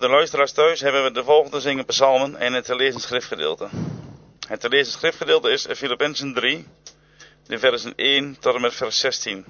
de luisteraars thuis hebben we de volgende zingen psalmen en het te lezen schriftgedeelte. Het te lezen schriftgedeelte is Filippenzen 3, de versen 1 tot en met vers 16.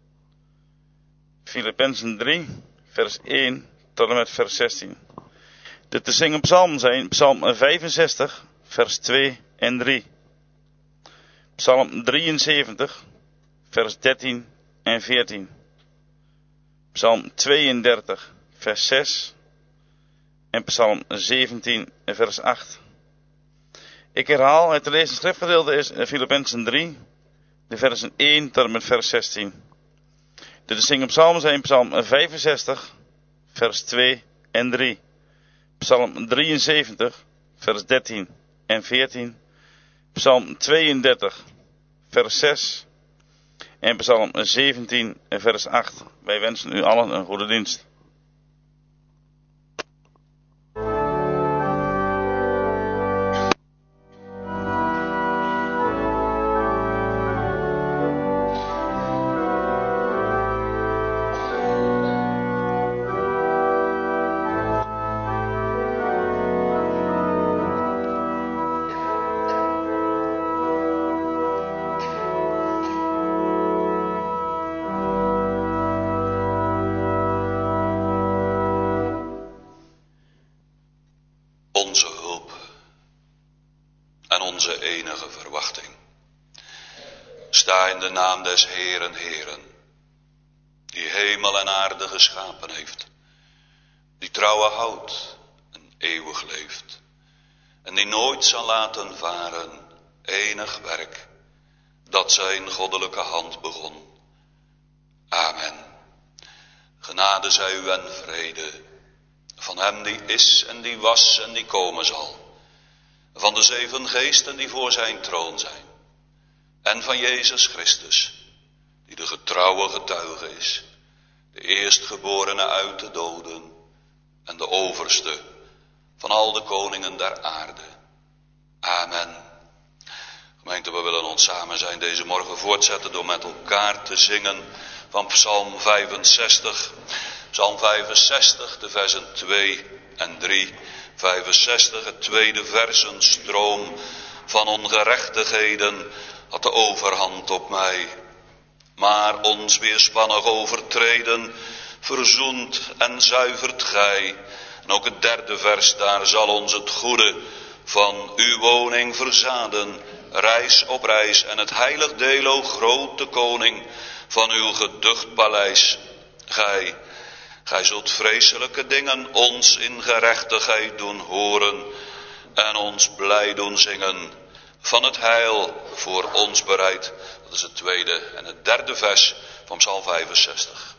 Filippenzen 3, vers 1 tot en met vers 16. De te zingen psalmen zijn psalm 65, vers 2 en 3. Psalm 73, vers 13 en 14. Psalm 32, vers 6. En Psalm 17, vers 8. Ik herhaal, het te lezen schriftgedeelte is Filippenzen 3, de versen 1 tot en met vers 16. De te zingen psalmen zijn Psalm 65, vers 2 en 3. Psalm 73, vers 13 en 14. Psalm 32, vers 6. En Psalm 17, vers 8. Wij wensen u allen een goede dienst. Onze hulp en onze enige verwachting. Sta in de naam des Heeren, Heeren, die hemel en aarde geschapen heeft, die trouwe houdt en eeuwig leeft, en die nooit zal laten varen enig werk dat zijn goddelijke hand begon. Amen. Genade zij u en vrede van hem die is en die was en die komen zal, van de 7 geesten die voor zijn troon zijn, en van Jezus Christus, die de getrouwe getuige is, de eerstgeborene uit de doden en de overste van al de koningen der aarde. Amen. Gemeente, we willen ons samen zijn deze morgen voortzetten door met elkaar te zingen van Psalm 65. Psalm 65, de versen 2 en 3. 65, het tweede vers, een stroom van ongerechtigheden had de overhand op mij. Maar ons weerspannig overtreden verzoent en zuivert gij. En ook het derde vers, daar zal ons het goede van uw woning verzaden, reis op reis, en het heilig deel, o grote koning, van uw geducht paleis. Gij zult vreselijke dingen ons in gerechtigheid doen horen en ons blij doen zingen van het heil voor ons bereid. Dat is het tweede en het derde vers van Psalm 65.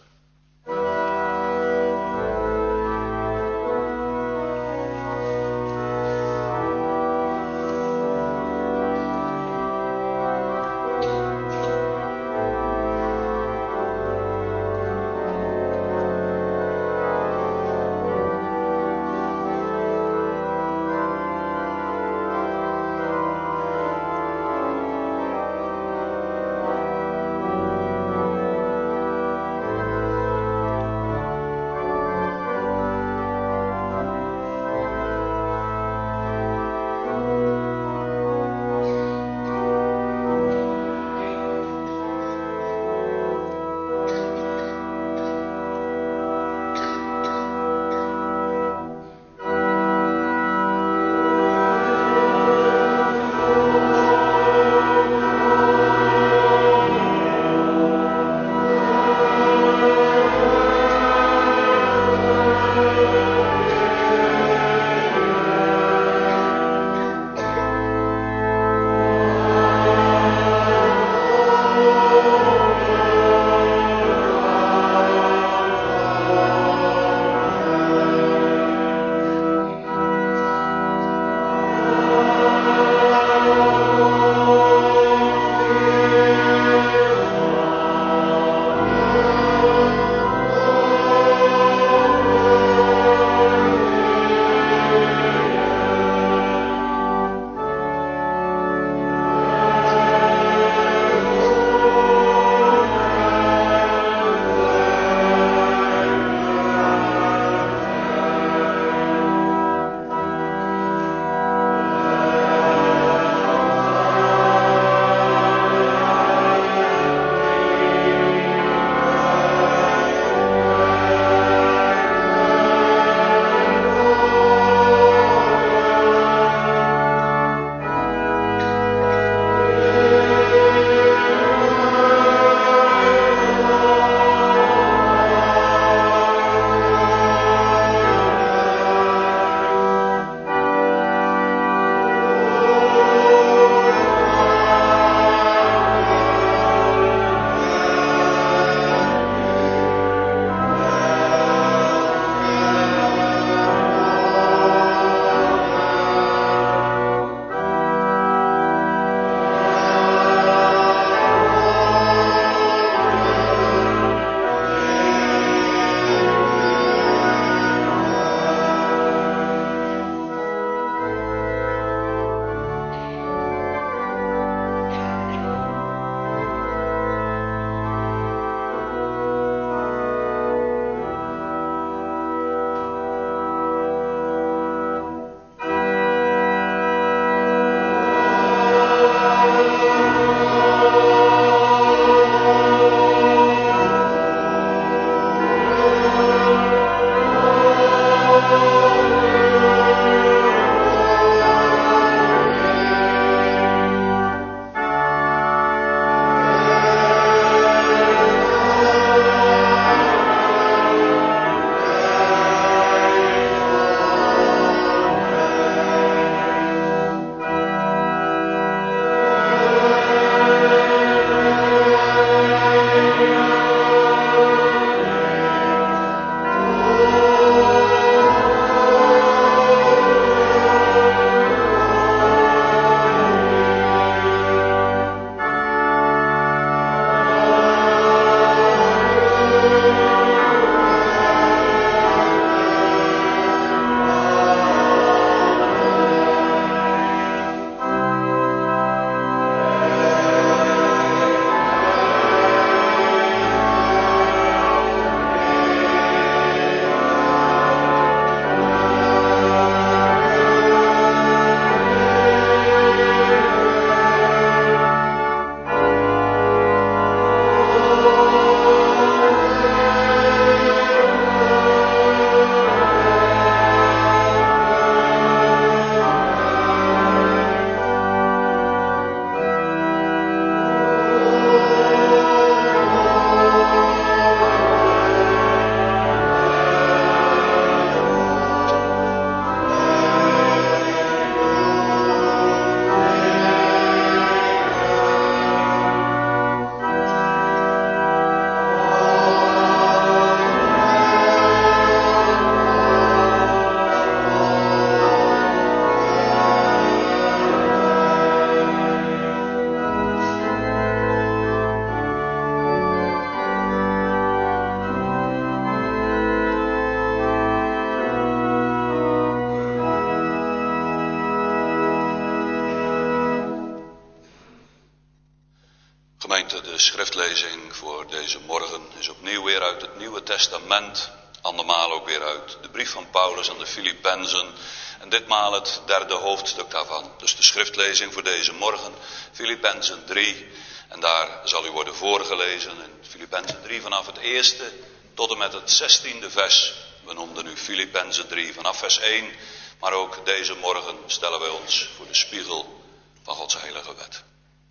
Gemeente, de schriftlezing voor deze morgen is opnieuw weer uit het Nieuwe Testament. Andermaal ook weer uit de brief van Paulus aan de Filippenzen. En ditmaal het derde hoofdstuk daarvan. Dus de schriftlezing voor deze morgen, Filippenzen 3. En daar zal u worden voorgelezen in Filippenzen 3 vanaf het eerste tot en met het 16e vers. We noemden nu Filippenzen 3 vanaf vers 1. Maar ook deze morgen stellen wij ons voor de spiegel van Gods heilige wet.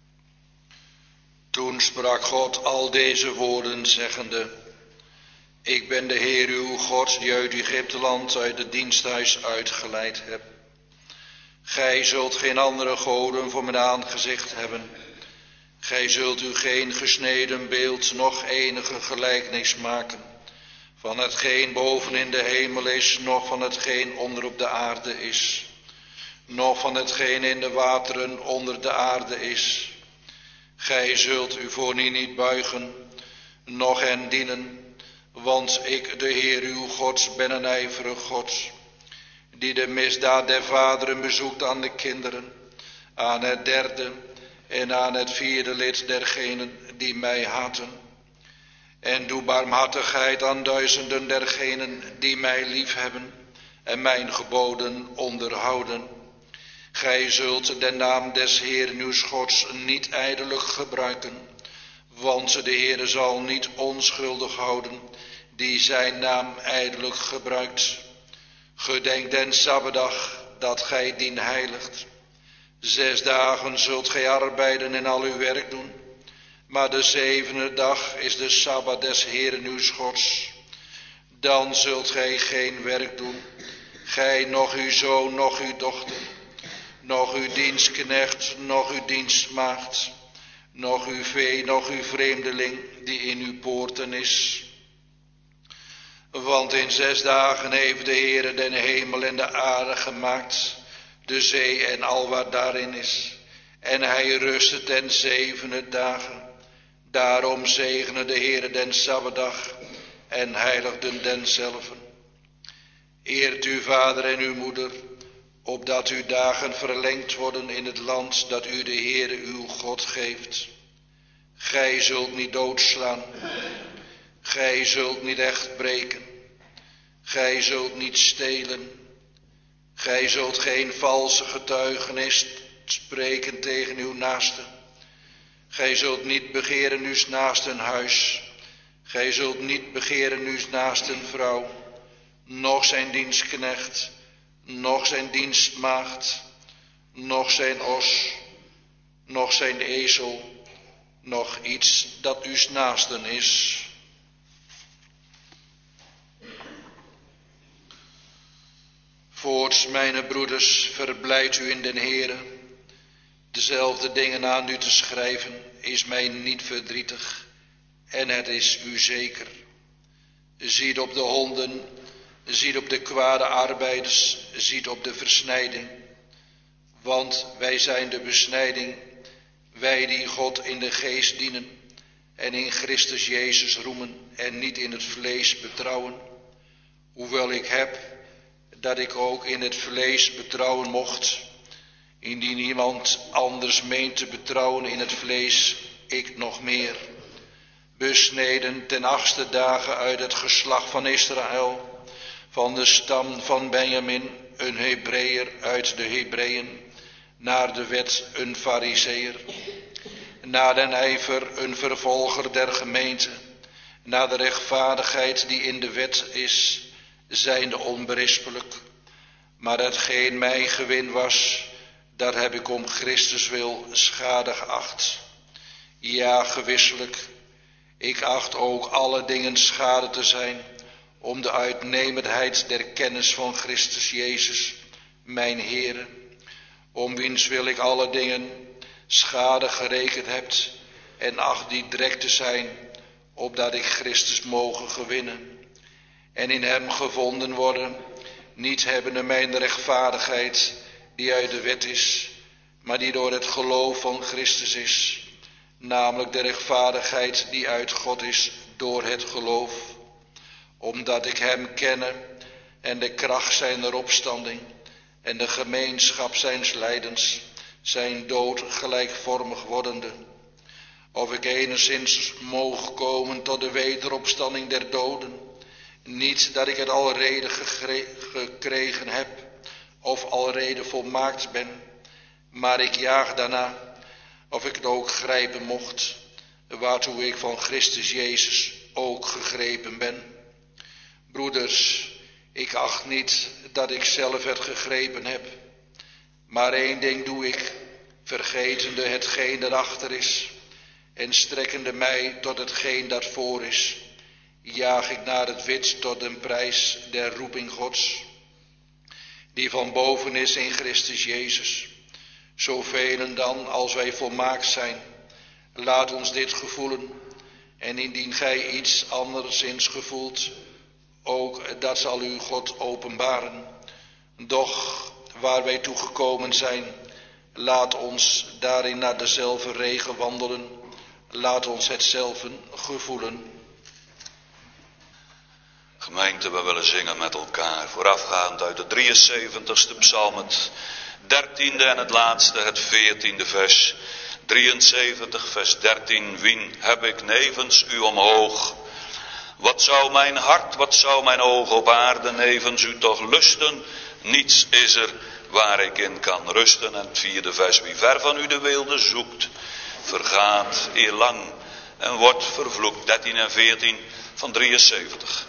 Toen sprak God al deze woorden zeggende: Ik ben de Heer uw God die uit Egypteland uit het diensthuis uitgeleid heb. Gij zult geen andere goden voor mijn aangezicht hebben. Gij zult u geen gesneden beeld noch enige gelijkenis maken van hetgeen boven in de hemel is, noch van hetgeen onder op de aarde is, noch van hetgeen in de wateren onder de aarde is. Gij zult u voor niet buigen, noch hen dienen, want ik, de Heer uw God, ben een ijverig God, die de misdaad der vaderen bezoekt aan de kinderen, aan het derde en aan het vierde lid dergenen die mij haten. En doe barmhartigheid aan duizenden dergenen die mij liefhebben en mijn geboden onderhouden. Gij zult de naam des Heeren uws Gods niet ijdelijk gebruiken, want de Heere zal niet onschuldig houden die zijn naam ijdelijk gebruikt. Gedenk den Sabbatdag dat gij dien heiligt. 6 dagen zult gij arbeiden en al uw werk doen, maar de 7e dag is de Sabbat des Heeren uws Gods. Dan zult gij geen werk doen, gij, noch uw zoon, noch uw dochter, noch uw dienstknecht, noch uw dienstmaagd, noch uw vee, noch uw vreemdeling die in uw poorten is. Want in 6 dagen heeft de Heere den hemel en de aarde gemaakt, de zee en al wat daarin is. En hij rustte ten 7e dagen. Daarom zegene de Heere den Sabbatdag en heiligden denzelven. Eert uw vader en uw moeder, opdat uw dagen verlengd worden in het land dat u de Heere uw God geeft. Gij zult niet doodslaan, gij zult niet echt breken, gij zult niet stelen, gij zult geen valse getuigenis spreken tegen uw naaste. Gij zult niet begeren uws naasten huis, gij zult niet begeren uws naasten vrouw, noch zijn dienstknecht, noch zijn dienstmaagd, noch zijn os, noch zijn ezel, noch iets dat uws naasten is. Voorts, mijne broeders, verblijd u in den Heere. Dezelfde dingen aan u te schrijven is mij niet verdrietig en het is u zeker. Ziet op de honden, ziet op de kwade arbeiders, ziet op de versnijding. Want wij zijn de besnijding, wij die God in de geest dienen en in Christus Jezus roemen en niet in het vlees betrouwen. Hoewel ik heb dat ik ook in het vlees betrouwen mocht, indien iemand anders meent te betrouwen in het vlees, ik nog meer. Besneden ten 8e dagen uit het geslacht van Israël, van de stam van Benjamin, een Hebreeër uit de Hebreeën, naar de wet een Farizeeër, naar den ijver een vervolger der gemeente, naar de rechtvaardigheid die in de wet is, zijnde onberispelijk. Maar hetgeen mij gewin was, dat heb ik om Christus wil schade geacht. Ja, gewisselijk, ik acht ook alle dingen schade te zijn, om de uitnemendheid der kennis van Christus Jezus, mijn Heere, om wiens wil ik alle dingen schade gerekend heb, en acht die drek te zijn, opdat ik Christus mogen gewinnen, en in hem gevonden worden, niet hebbende mijn rechtvaardigheid, die uit de wet is, maar die door het geloof van Christus is, namelijk de rechtvaardigheid die uit God is door het geloof, omdat ik hem kenne en de kracht zijner opstanding en de gemeenschap zijns lijdens, zijn dood gelijkvormig wordende, of ik enigszins mogen komen tot de wederopstanding der doden. Niet dat ik het alrede gekregen heb, of alrede volmaakt ben, maar ik jaag daarna, of ik het ook grijpen mocht, waartoe ik van Christus Jezus ook gegrepen ben. Broeders, ik acht niet dat ik zelf het gegrepen heb, maar één ding doe ik, vergetende hetgeen dat achter is, en strekkende mij tot hetgeen dat voor is, jaag ik naar het wit tot den prijs der roeping Gods, die van boven is in Christus Jezus. Zovelen dan, als wij volmaakt zijn, laat ons dit gevoelen, en indien gij iets anderszins gevoelt, ook dat zal u God openbaren. Doch waar wij toegekomen zijn, laat ons daarin naar dezelfde regel wandelen, laat ons hetzelfde gevoelen. Gemeente, we willen zingen met elkaar, voorafgaand uit de 73ste psalm, het 13e en het laatste, het 14e vers. 73, vers 13, wien heb ik nevens u omhoog? Wat zou mijn hart, wat zou mijn oog op aarde nevens u toch lusten? Niets is er waar ik in kan rusten. En het 4e vers, wie ver van u de weelde zoekt, vergaat eerlang en wordt vervloekt. 13 en 14 van 73.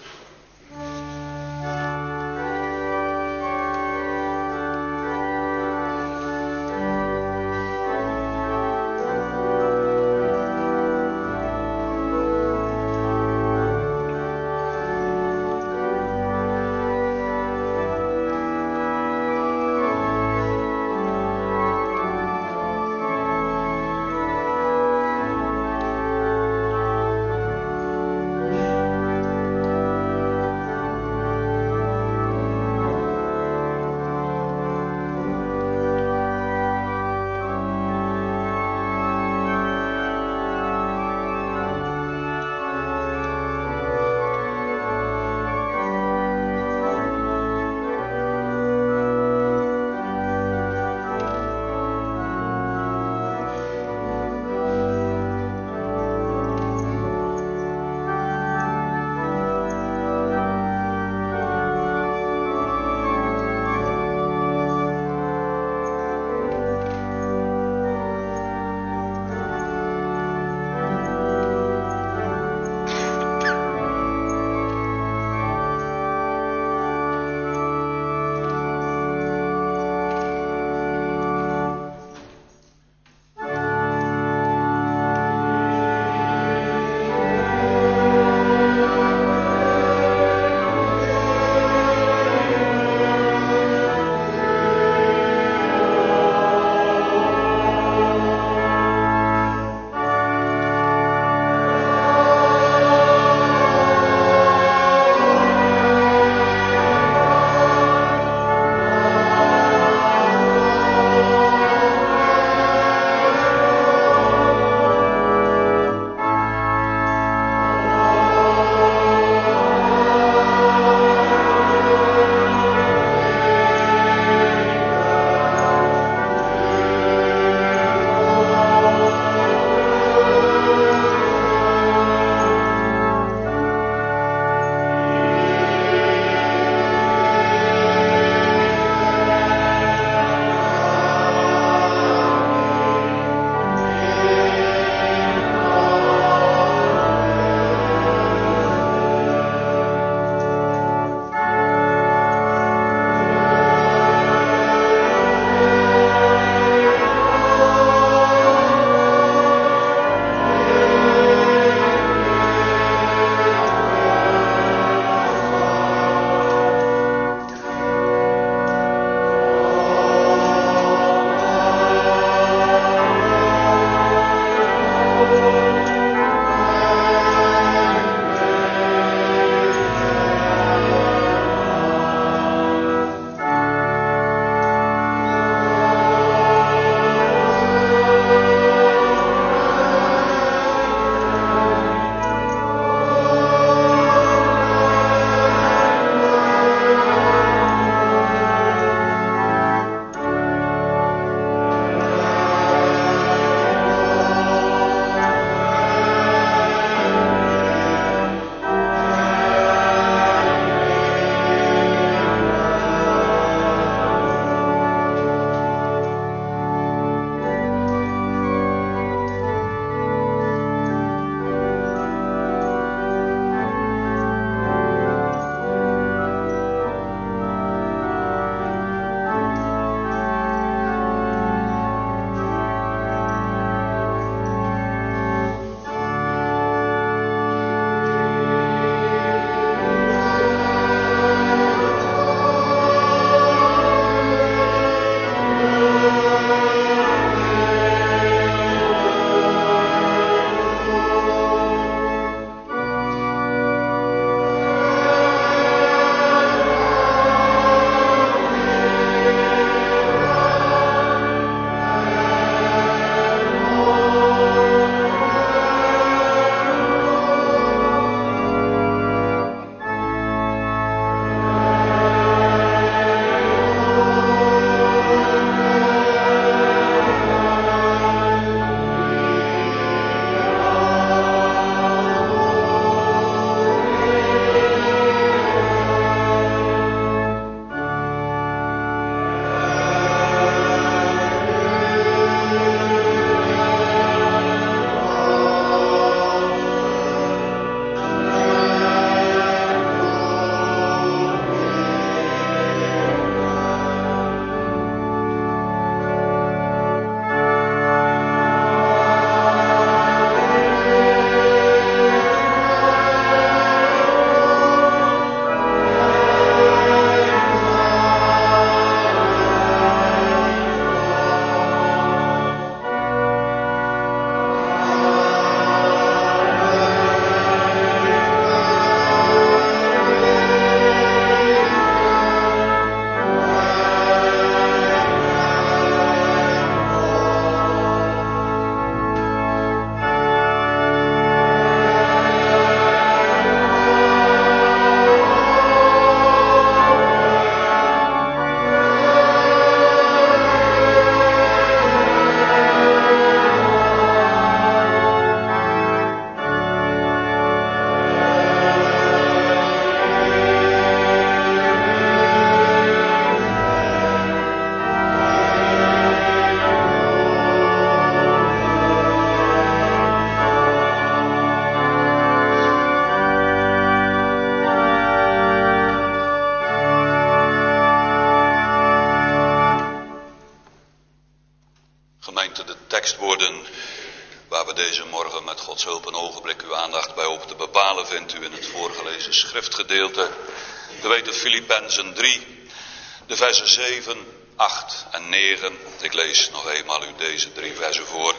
tekstwoorden waar we deze morgen met Gods hulp een ogenblik uw aandacht bij hopen te bepalen, vindt u in het voorgelezen schriftgedeelte. We weten Filippenzen 3, de versen 7, 8 en 9. Ik lees nog eenmaal u deze 3 versen voor.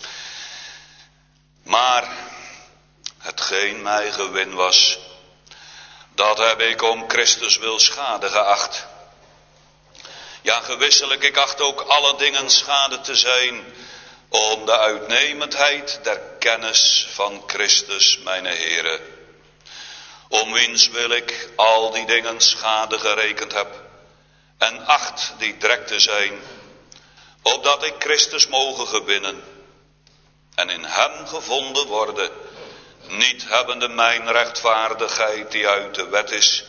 Maar hetgeen mij gewin was, dat heb ik om Christus wil schade geacht. Ja, gewisselijk, ik acht ook alle dingen schade te zijn, om de uitnemendheid der kennis van Christus mijn Heere. Om wiens wil ik al die dingen schade gerekend heb, en acht die drek te zijn, opdat ik Christus mogen gewinnen, en in hem gevonden worden, niet hebbende mijn rechtvaardigheid die uit de wet is,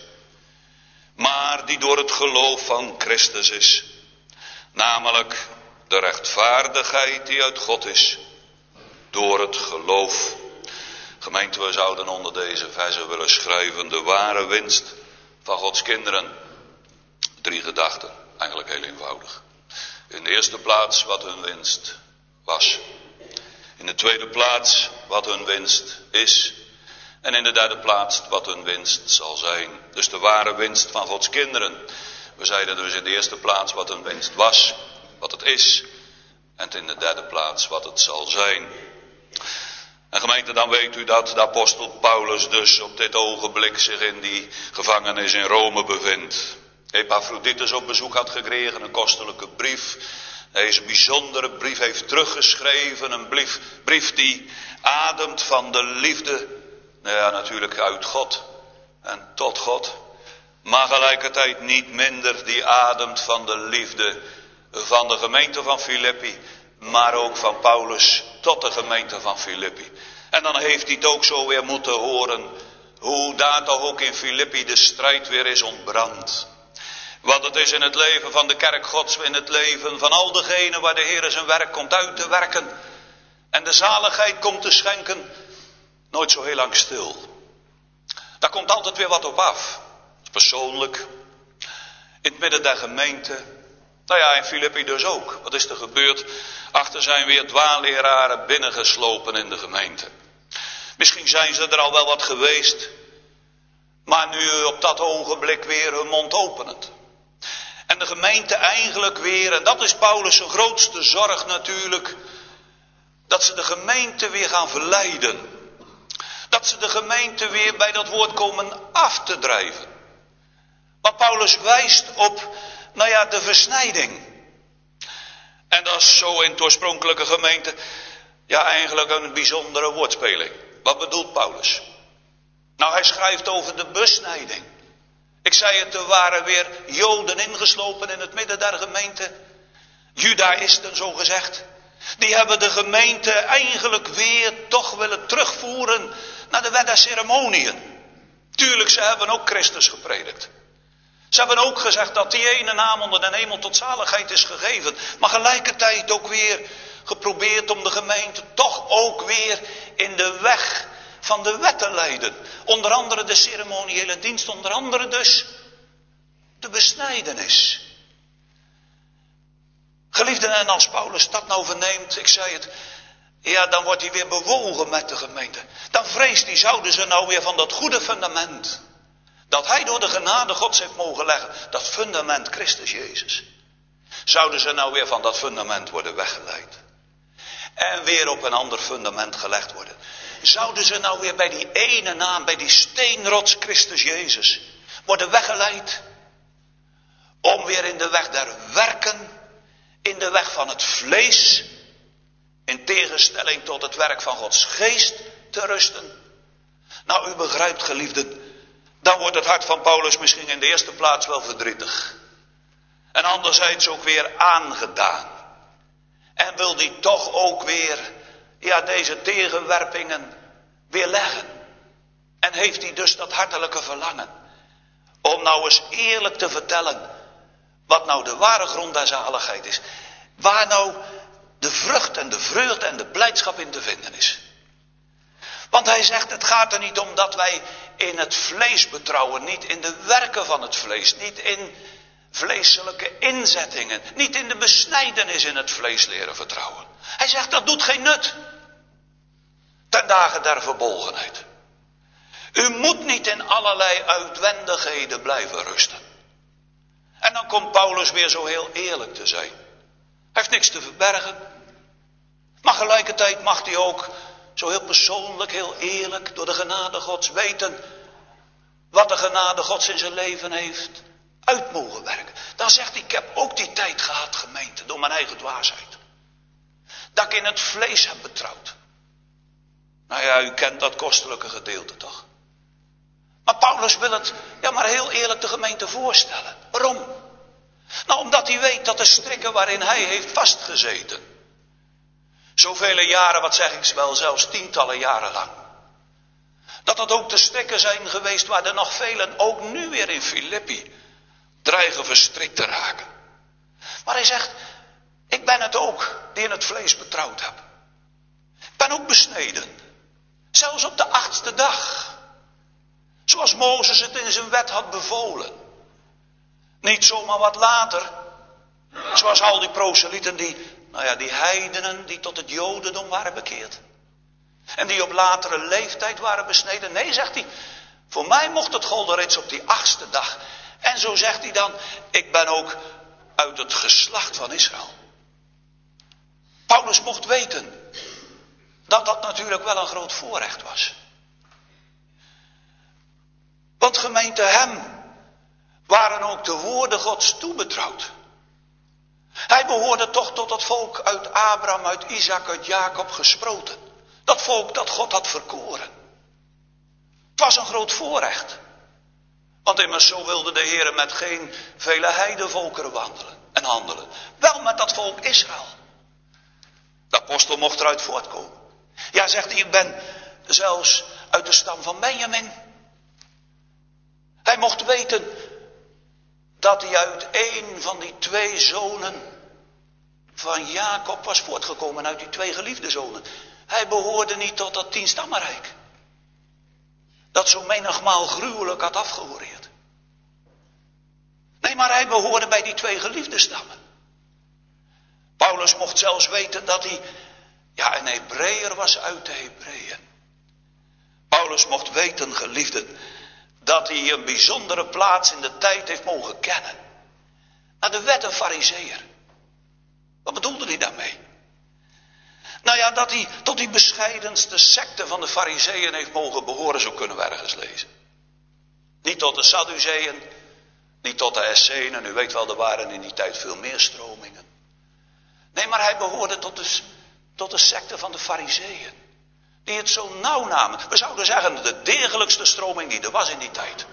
maar die door het geloof van Christus is, namelijk de rechtvaardigheid die uit God is, door het geloof. Gemeente, we zouden onder deze versen willen schrijven: de ware winst van Gods kinderen. 3 gedachten, eigenlijk heel eenvoudig. In de eerste plaats wat hun winst was. In de tweede plaats wat hun winst is. En in de derde plaats wat hun winst zal zijn. Dus de ware winst van Gods kinderen. We zeiden dus in de eerste plaats wat hun winst was, wat het is. En in de derde plaats wat het zal zijn. En gemeente, dan weet u dat de apostel Paulus dus op dit ogenblik zich in die gevangenis in Rome bevindt. Epaphroditus op bezoek had gekregen, een kostelijke brief. Deze bijzondere brief heeft teruggeschreven, een brief die ademt van de liefde. Nou ja, natuurlijk uit God en tot God. Maar gelijkertijd niet minder die ademt van de liefde van de gemeente van Filippi, maar ook van Paulus tot de gemeente van Filippi. En dan heeft hij het ook zo weer moeten horen, hoe daar toch ook in Filippi de strijd weer is ontbrand. Wat het is in het leven van de kerk Gods, in het leven van al degenen waar de Heer zijn werk komt uit te werken en de zaligheid komt te schenken, nooit zo heel lang stil. Daar komt altijd weer wat op af. Persoonlijk, in het midden der gemeente. Nou ja, in Filippi dus ook. Wat is er gebeurd? Achter zijn weer dwaalleraren binnengeslopen in de gemeente. Misschien zijn ze er al wel wat geweest, maar nu op dat ogenblik weer hun mond openend. En de gemeente eigenlijk weer, en dat is Paulus' zijn grootste zorg natuurlijk, dat ze de gemeente weer gaan verleiden. Dat ze de gemeente weer bij dat woord komen af te drijven. Want Paulus wijst op, nou ja, de versnijding. En dat is zo in het oorspronkelijke gemeente, ja, eigenlijk een bijzondere woordspeling. Wat bedoelt Paulus? Nou, hij schrijft over de besnijding. Ik zei het, er waren weer Joden ingeslopen in het midden der gemeente. Judaïsten, zo gezegd. Die hebben de gemeente eigenlijk weer toch willen terugvoeren naar de wet der ceremoniën. Tuurlijk, ze hebben ook Christus gepredikt. Ze hebben ook gezegd dat die ene naam onder de hemel tot zaligheid is gegeven. Maar gelijkertijd ook weer geprobeerd om de gemeente toch ook weer in de weg van de wet te leiden. Onder andere de ceremoniële dienst, onder andere dus de besnijdenis. Geliefden, en als Paulus dat nou verneemt, ik zei het, ja, dan wordt hij weer bewogen met de gemeente. Dan vreest hij, zouden ze nou weer van dat goede fundament, dat hij door de genade Gods heeft mogen leggen, dat fundament Christus Jezus, zouden ze nou weer van dat fundament worden weggeleid. En weer op een ander fundament gelegd worden. Zouden ze nou weer bij die ene naam, bij die steenrots Christus Jezus, worden weggeleid. Om weer in de weg der werken, in de weg van het vlees, in tegenstelling tot het werk van Gods geest te rusten. Nou, u begrijpt, geliefden, dan wordt het hart van Paulus misschien in de eerste plaats wel verdrietig. En anderzijds ook weer aangedaan. En wil die toch ook weer, ja, deze tegenwerpingen weer leggen. En heeft hij dus dat hartelijke verlangen om nou eens eerlijk te vertellen wat nou de ware grond der zaligheid is. Waar nou de vrucht en de vreugde en de blijdschap in te vinden is. Want hij zegt, het gaat er niet om dat wij in het vlees betrouwen, niet in de werken van het vlees, niet in vleeselijke inzettingen, niet in de besnijdenis in het vlees leren vertrouwen. Hij zegt dat doet geen nut. Ten dagen der verbolgenheid. U moet niet in allerlei uitwendigheden blijven rusten. En dan komt Paulus weer zo heel eerlijk te zijn. Hij heeft niks te verbergen. Maar tegelijkertijd mag hij ook zo heel persoonlijk, heel eerlijk door de genade Gods weten wat de genade Gods in zijn leven heeft uit mogen werken. Dan zegt hij, ik heb ook die tijd gehad, gemeente, door mijn eigen dwaasheid. Dat ik in het vlees heb betrouwd. Nou ja, u kent dat kostelijke gedeelte toch? Maar Paulus wil het, ja maar heel eerlijk de gemeente voorstellen. Waarom? Nou, omdat hij weet dat de strikken waarin hij heeft vastgezeten. Zoveel jaren, wat zeg ik wel, zelfs tientallen jaren lang. Dat dat ook de strikken zijn geweest waar er nog velen, ook nu weer in Filippi, dreigen verstrikt te raken. Maar hij zegt, ik ben het ook die in het vlees betrouwd heb. Ik ben ook besneden. Zelfs op de 8e dag. Zoals Mozes het in zijn wet had bevolen. Niet zomaar wat later. Zoals al die proselieten, die heidenen die tot het jodendom waren bekeerd. En die op latere leeftijd waren besneden. Nee, zegt hij, voor mij mocht het golden reeds op die 8e dag. En zo zegt hij dan, ik ben ook uit het geslacht van Israël. Paulus mocht weten dat dat natuurlijk wel een groot voorrecht was. Want gemeente, hem waren ook de woorden Gods toebetrouwd. Hij behoorde toch tot het volk uit Abraham, uit Isaac, uit Jacob gesproten. Dat volk dat God had verkoren. Het was een groot voorrecht. Want immers zo wilde de Heer met geen vele heidenvolkeren wandelen en handelen. Wel met dat volk Israël. De apostel mocht eruit voortkomen. Ja, zegt hij, ik ben zelfs uit de stam van Benjamin. Hij mocht weten dat hij uit een van die 2 zonen van Jacob was voortgekomen, uit die 2 geliefde zonen. Hij behoorde niet tot dat 10-stammenrijk. Dat zo menigmaal gruwelijk had afgehoreerd. Nee, maar hij behoorde bij die 2 geliefde stammen. Paulus mocht zelfs weten dat hij, een Hebreeër was uit de Hebreeën. Paulus mocht weten, geliefden, dat hij een bijzondere plaats in de tijd heeft mogen kennen. Naar de wet een Farizeeër. Wat bedoelde hij daarmee? Nou ja, dat hij tot die bescheidenste secte van de Farizeeën heeft mogen behoren, zo kunnen we ergens lezen. Niet tot de Sadduceeën, niet tot de Essenen, u weet wel, er waren in die tijd veel meer stromingen. Nee, maar hij behoorde tot de secte van de Farizeeën. Die het zo nauw namen. We zouden zeggen de degelijkste stroming die er was in die tijd.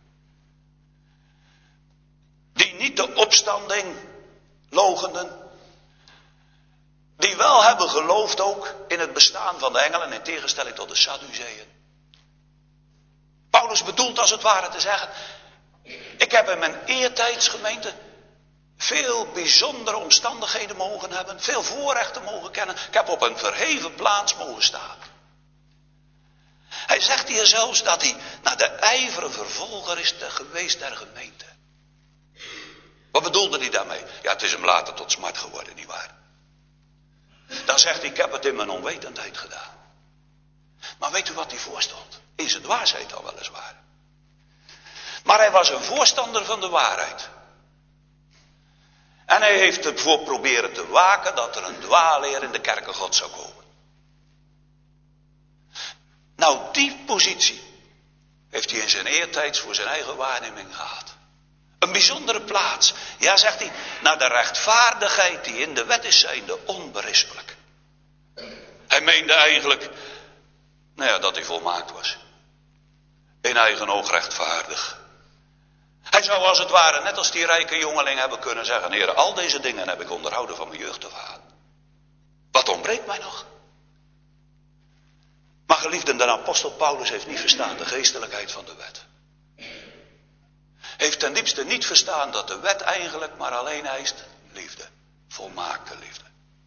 Die niet de opstanding loochenden. Die wel hebben geloofd ook in het bestaan van de engelen in tegenstelling tot de Sadduceeën. Paulus bedoelt als het ware te zeggen, ik heb in mijn eertijdsgemeente veel bijzondere omstandigheden mogen hebben. Veel voorrechten mogen kennen. Ik heb op een verheven plaats mogen staan. Hij zegt hier zelfs dat hij de ijvere vervolger is geweest der gemeente. Wat bedoelde hij daarmee? Ja, het is hem later tot smart geworden, nietwaar? Dan zegt hij, ik heb het in mijn onwetendheid gedaan. Maar weet u wat hij voorstond? In zijn dwaasheid dan weliswaar. Maar hij was een voorstander van de waarheid. En hij heeft ervoor proberen te waken dat er een dwaalleer in de kerken God zou komen. Nou, die positie heeft hij in zijn eertijds voor zijn eigen waarneming gehad. Een bijzondere plaats. Ja, zegt hij, naar de rechtvaardigheid die in de wet is zijnde onberispelijk. Hij meende eigenlijk, dat hij volmaakt was. In eigen oog rechtvaardig. Hij zou als het ware, net als die rijke jongeling hebben kunnen zeggen, Heer, al deze dingen heb ik onderhouden van mijn jeugd af aan. Wat ontbreekt mij nog? Maar geliefden, de apostel Paulus heeft niet verstaan de geestelijkheid van de wet. Heeft ten diepste niet verstaan dat de wet eigenlijk maar alleen eist liefde. Volmaakte liefde.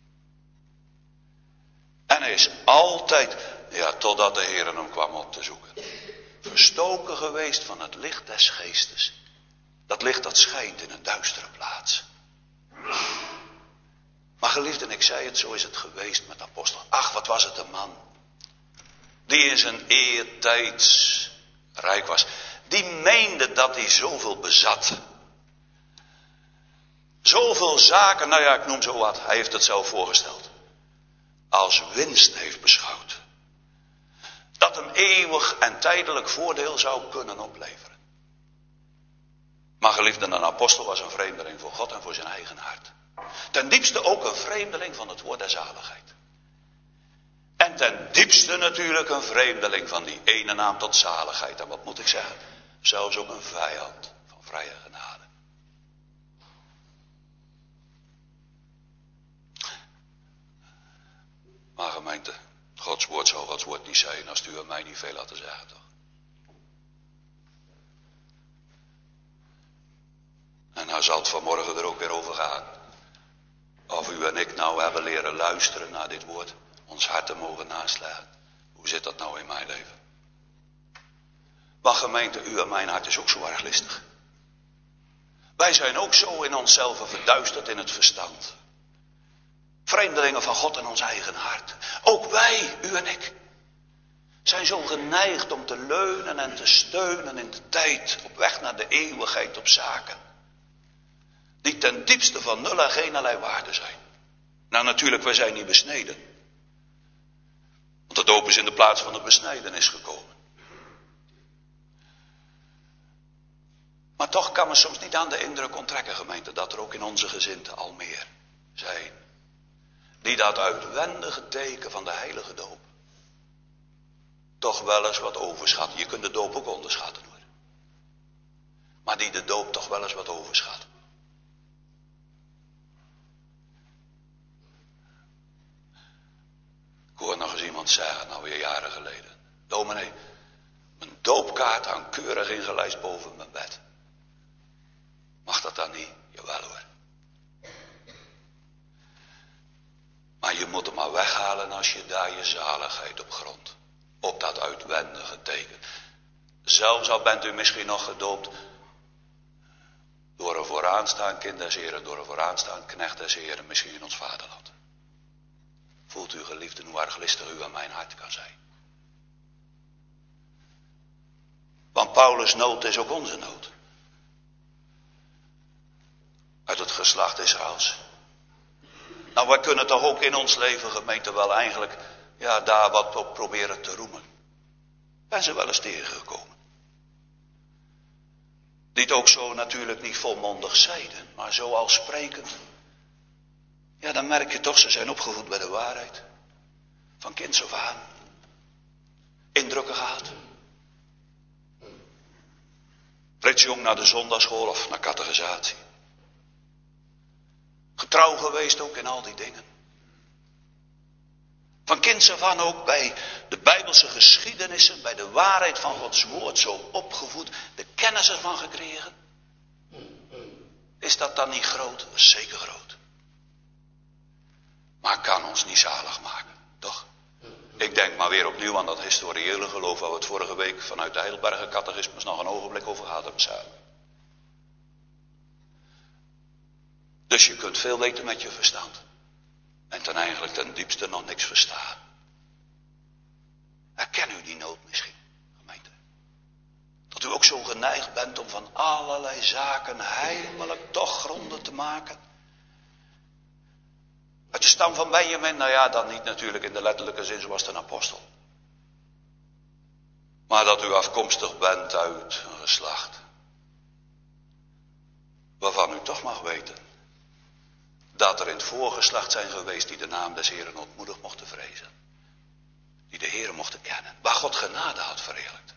En hij is altijd, totdat de Heer hem kwam op te zoeken, verstoken geweest van het licht des geestes. Dat licht dat schijnt in een duistere plaats. Maar geliefden, ik zei het, zo is het geweest met de apostel. Ach, wat was het een man. Die in zijn eertijds rijk was. Die meende dat hij zoveel bezat. Zoveel zaken, nou ja, ik noem zo wat. Hij heeft het zelf voorgesteld. Als winst heeft beschouwd. Dat hem eeuwig en tijdelijk voordeel zou kunnen opleveren. Maar geliefden, een apostel was een vreemdeling voor God en voor zijn eigen hart. Ten diepste ook een vreemdeling van het woord der zaligheid. En ten diepste natuurlijk een vreemdeling van die ene naam tot zaligheid. En wat moet ik zeggen? Zelfs ook een vijand van vrije genade. Maar gemeente, Gods woord zal Gods woord niet zijn als u en mij niet veel laten zeggen, toch? En nou zal het vanmorgen er ook weer over gaan. Of u en ik nou hebben leren luisteren naar dit woord. Ons harten mogen naslaan. Hoe zit dat nou in mijn leven? Maar gemeente, u en mijn hart is ook zo erg listig. Wij zijn ook zo in onszelf verduisterd in het verstand. Vreemdelingen van God in ons eigen hart. Ook wij, u en ik, zijn zo geneigd om te leunen en te steunen in de tijd op weg naar de eeuwigheid op zaken. Die ten diepste van nul en geen allerlei waarde zijn. Nou natuurlijk, wij zijn niet besneden. Want de doop is in de plaats van de besnijdenis gekomen. Maar toch kan men soms niet aan de indruk onttrekken, gemeente, dat er ook in onze gezinten al meer zijn. Die dat uitwendige teken van de heilige doop toch wel eens wat overschatten. Je kunt de doop ook onderschatten hoor. Maar die de doop toch wel eens wat overschatten. Ik hoor nog eens iemand zeggen, nou weer jaren geleden. Dominee, mijn doopkaart hangt keurig ingelijst boven mijn bed. Mag dat dan niet? Jawel hoor. Maar je moet hem maar weghalen als je daar je zaligheid op grondt. Op dat uitwendige teken. Zelfs al bent u misschien nog gedoopt door een vooraanstaand kind des Heren, door een vooraanstaand knecht des Heren, misschien in ons vaderland. Voelt u geliefden hoe erg listig u aan mijn hart kan zijn. Want Paulus' nood is ook onze nood. Uit het geslacht Israëls. Nou, wij kunnen toch ook in ons leven, gemeente, wel eigenlijk, ja, daar wat op proberen te roemen. Ben ze wel eens tegengekomen. Die het ook zo natuurlijk niet volmondig zeiden, maar zo al sprekend. Ja, dan merk je toch, ze zijn opgevoed bij de waarheid. Van kinds af aan. Indrukken gehad. Reeds jong naar de zondagschool of naar catechisatie. Getrouw geweest ook in al die dingen. Van kinds af aan ook bij de Bijbelse geschiedenissen, bij de waarheid van Gods woord zo opgevoed, de kennis ervan gekregen. Is dat dan niet groot? Dat is zeker groot. Maar kan ons niet zalig maken, toch? Ik denk maar weer opnieuw aan dat historiële geloof waar we het vorige week vanuit de Heidelberger catechismus nog een ogenblik over gehad hebben samen. Dus je kunt veel weten met je verstand. En ten diepste nog niks verstaan. Herken u die nood misschien, gemeente? Dat u ook zo geneigd bent om van allerlei zaken heimelijk toch gronden te maken. Uit de stam van Benjamin, nou ja, dan niet natuurlijk in de letterlijke zin zoals een apostel. Maar dat u afkomstig bent uit een geslacht. Waarvan u toch mag weten. Dat er in het voorgeslacht zijn geweest die de naam des Heren ontmoedig mochten vrezen. Die de Heren mochten kennen. Waar God genade had verheerlijkt.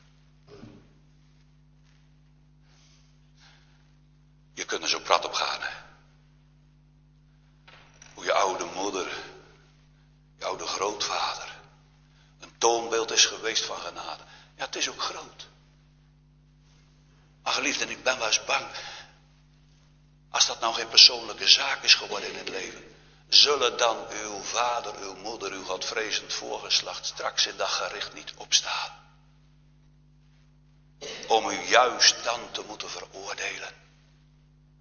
Je kunt er zo prat op gaan, hè. Hoe je oude moeder, je oude grootvader, een toonbeeld is geweest van genade. Ja, het is ook groot. Maar geliefden, ik ben wel eens bang. Als dat nou geen persoonlijke zaak is geworden in het leven. Zullen dan uw vader, uw moeder, uw godvrezend voorgeslacht straks in dat gericht niet opstaan. Om u juist dan te moeten veroordelen.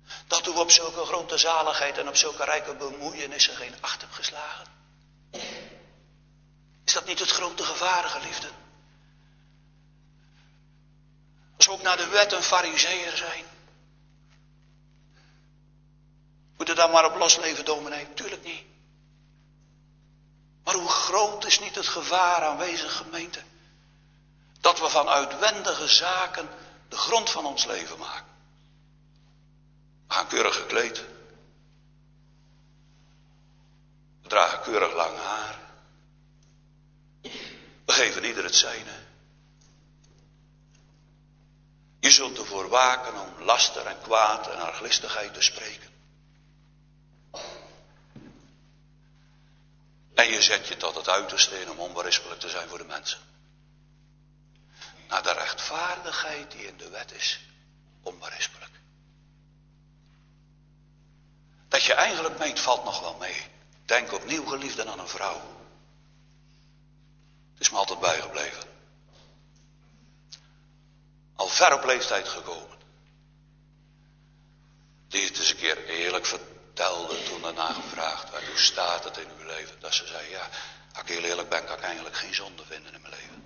Dat u op zulke grote zaligheid en op zulke rijke bemoeienissen geen acht hebt geslagen? Is dat niet het grote gevaar, geliefden? Als we ook naar de wet een farizeeër zijn. Moet er dan maar op losleven, dominee? Tuurlijk niet. Maar hoe groot is niet het gevaar aanwezig, gemeente? Dat we van uitwendige zaken de grond van ons leven maken. We gaan keurig gekleed. We dragen keurig lang haar. We geven ieder het zijne. Je zult ervoor waken om laster en kwaad en arglistigheid te spreken. En je zet je tot het uiterste in om onberispelijk te zijn voor de mensen. Naar de rechtvaardigheid die in de wet is, onberispelijk. Dat je eigenlijk meent, valt nog wel mee. Denk opnieuw, geliefden, aan een vrouw. Het is me altijd bijgebleven. Al ver op leeftijd gekomen. Die het eens een keer eerlijk vertelde toen daarna gevraagd werd. Hoe staat het in uw leven? Dat ze zei, ja, als ik heel eerlijk ben, kan ik eigenlijk geen zonde vinden in mijn leven.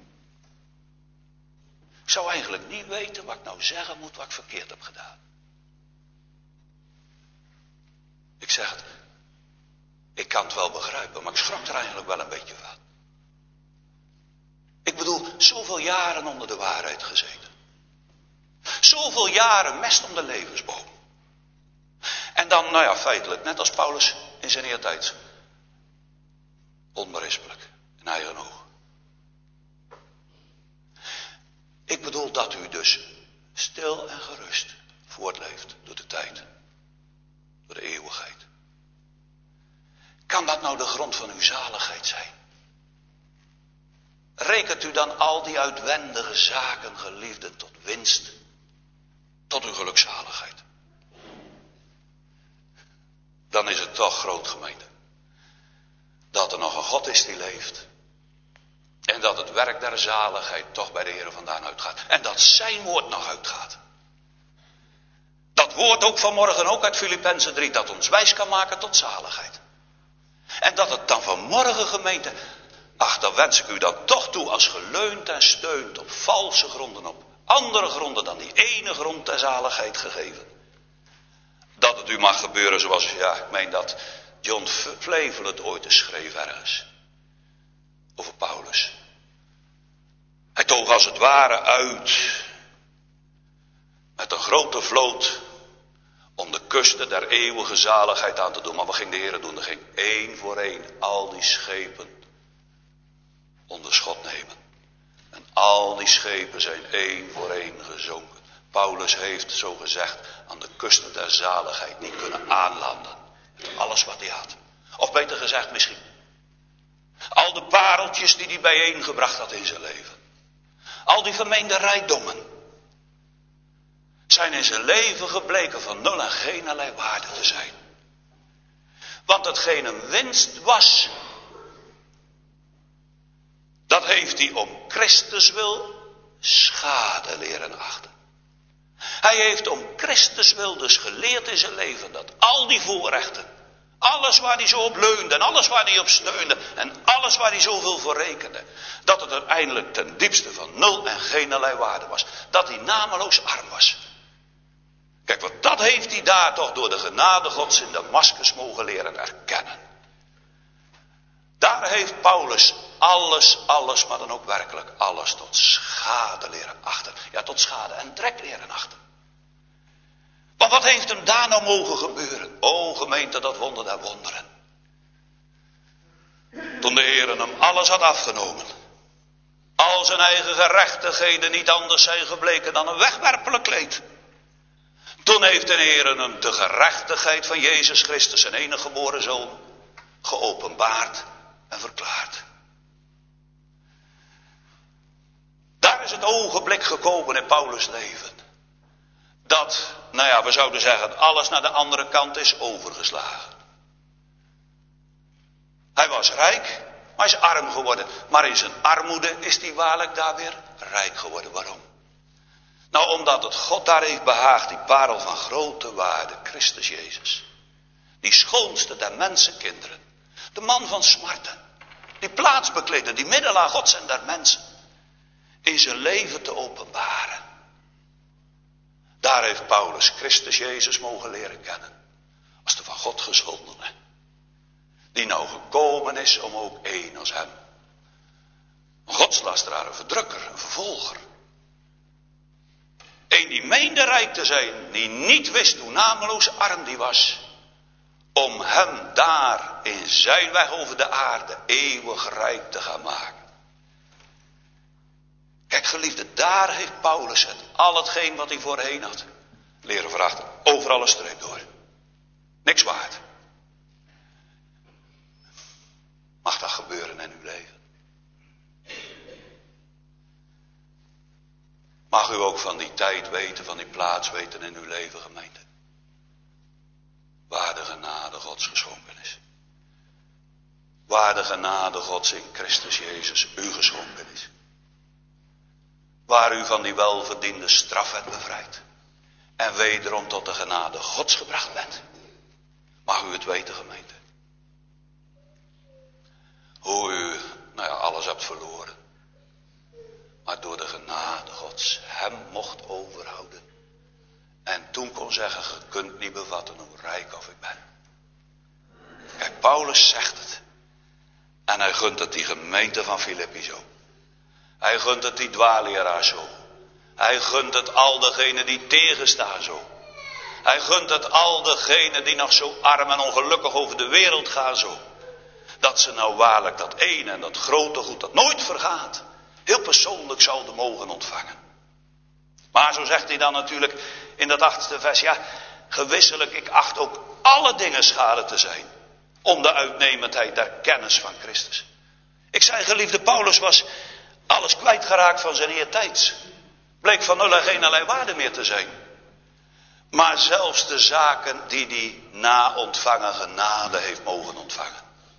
Ik zou eigenlijk niet weten wat ik nou zeggen moet, wat ik verkeerd heb gedaan. Ik zeg het. Ik kan het wel begrijpen, maar ik schrok er eigenlijk wel een beetje van. Ik bedoel, zoveel jaren onder de waarheid gezeten. Zoveel jaren mest om de levensboom. En dan, nou ja, feitelijk, net als Paulus in zijn eertijds. Onberispelijk, in eigen ogen. Ik bedoel dat u dus stil en gerust voortleeft door de tijd. Door de eeuwigheid. Kan dat nou de grond van uw zaligheid zijn? Rekent u dan al die uitwendige zaken, geliefden, tot winst? Tot uw gelukzaligheid? Dan is het toch groot, gemeente. Dat er nog een God is die leeft. En dat het werk der zaligheid toch bij de Heer vandaan uitgaat. En dat zijn woord nog uitgaat. Dat woord ook vanmorgen, ook uit Filippenzen 3, dat ons wijs kan maken tot zaligheid. En dat het dan vanmorgen, gemeente, ach, dan wens ik u dan toch toe als geleund en steunt op valse gronden, op andere gronden dan die ene grond der zaligheid gegeven. Dat het u mag gebeuren zoals, ja, ik meen dat John Flavel het ooit eens schreef ergens. Over Paulus. Hij toog als het ware uit met een grote vloot om de kusten der eeuwige zaligheid aan te doen. Maar wat ging de Heer doen? Er ging één voor één al die schepen onder schot nemen. En al die schepen zijn één voor één gezonken. Paulus heeft, zo gezegd, aan de kusten der zaligheid niet kunnen aanlanden. Met alles wat hij had. Of beter gezegd misschien. Al de pareltjes die hij bijeengebracht had in zijn leven. Al die vermeende rijkdommen. Zijn in zijn leven gebleken van nul en geen allerlei waarde te zijn. Want hetgeen een winst was, dat heeft hij om Christus wil schade leren achten. Hij heeft om Christus wil dus geleerd in zijn leven dat al die voorrechten, alles waar hij zo op leunde en alles waar hij op steunde en alles waar hij zoveel voor rekende, dat het uiteindelijk ten diepste van nul en geen allerlei waarde was. Dat hij nameloos arm was. Kijk, want dat heeft hij daar toch door de genade Gods in Damascus mogen leren erkennen. Daar heeft Paulus alles, maar dan ook werkelijk alles tot schade leren achten. Ja, tot schade en trek leren achten. Maar wat heeft hem daar nou mogen gebeuren? O gemeente, dat wonder der wonderen. Toen de Heer hem alles had afgenomen. Al zijn eigen gerechtigheden niet anders zijn gebleken dan een wegwerpelijk kleed. Toen heeft de Heer hem de gerechtigheid van Jezus Christus, zijn enige geboren Zoon, geopenbaard en verklaard. Daar is het ogenblik gekomen in Paulus' leven. Dat, nou ja, we zouden zeggen, alles naar de andere kant is overgeslagen. Hij was rijk, maar hij is arm geworden. Maar in zijn armoede is hij waarlijk daar weer rijk geworden. Waarom? Nou, omdat het God daar heeft behaagd, die parel van grote waarde, Christus Jezus. Die schoonste der mensenkinderen. De man van smarten. Die plaats bekleedde, die middelaar Gods en der mensen. In zijn leven te openbaren. Daar heeft Paulus Christus Jezus mogen leren kennen. Als de van God gezondene. Die nou gekomen is om ook één als hem. Een godslasteraar, een verdrukker, een vervolger. Een die meende rijk te zijn, die niet wist hoe nameloos arm die was. Om hem daar in zijn weg over de aarde eeuwig rijk te gaan maken. Kijk geliefde, daar heeft Paulus het, al hetgeen wat hij voorheen had, leren verachten. Overal een streep door. Niks waard. Mag dat gebeuren in uw leven? Mag u ook van die tijd weten, van die plaats weten in uw leven, gemeente? Waar de genade Gods geschonken is. Waar de genade Gods in Christus Jezus u geschonken is. Waar u van die welverdiende straf werd bevrijd. En wederom tot de genade Gods gebracht bent. Mag u het weten, gemeente? Hoe u, alles hebt verloren. Maar door de genade Gods hem mocht overhouden. En toen kon zeggen, ge kunt niet bevatten hoe rijk of ik ben. Kijk, Paulus zegt het. En hij gunt het die gemeente van Filippi zo. Hij gunt het die dwaalleraar zo. Hij gunt het al degenen die tegenstaan zo. Hij gunt het al degenen die nog zo arm en ongelukkig over de wereld gaan zo. Dat ze nou waarlijk dat ene en dat grote goed dat nooit vergaat. Heel persoonlijk zouden mogen ontvangen. Maar zo zegt hij dan natuurlijk in dat 8e vers. Ja, gewisselijk, ik acht ook alle dingen schade te zijn. Om de uitnemendheid der kennis van Christus. Ik zei, geliefde, Paulus was alles kwijtgeraakt van zijn eertijds. Bleek van nul en geen allerlei waarde meer te zijn. Maar zelfs de zaken die hij na ontvangen genade heeft mogen ontvangen.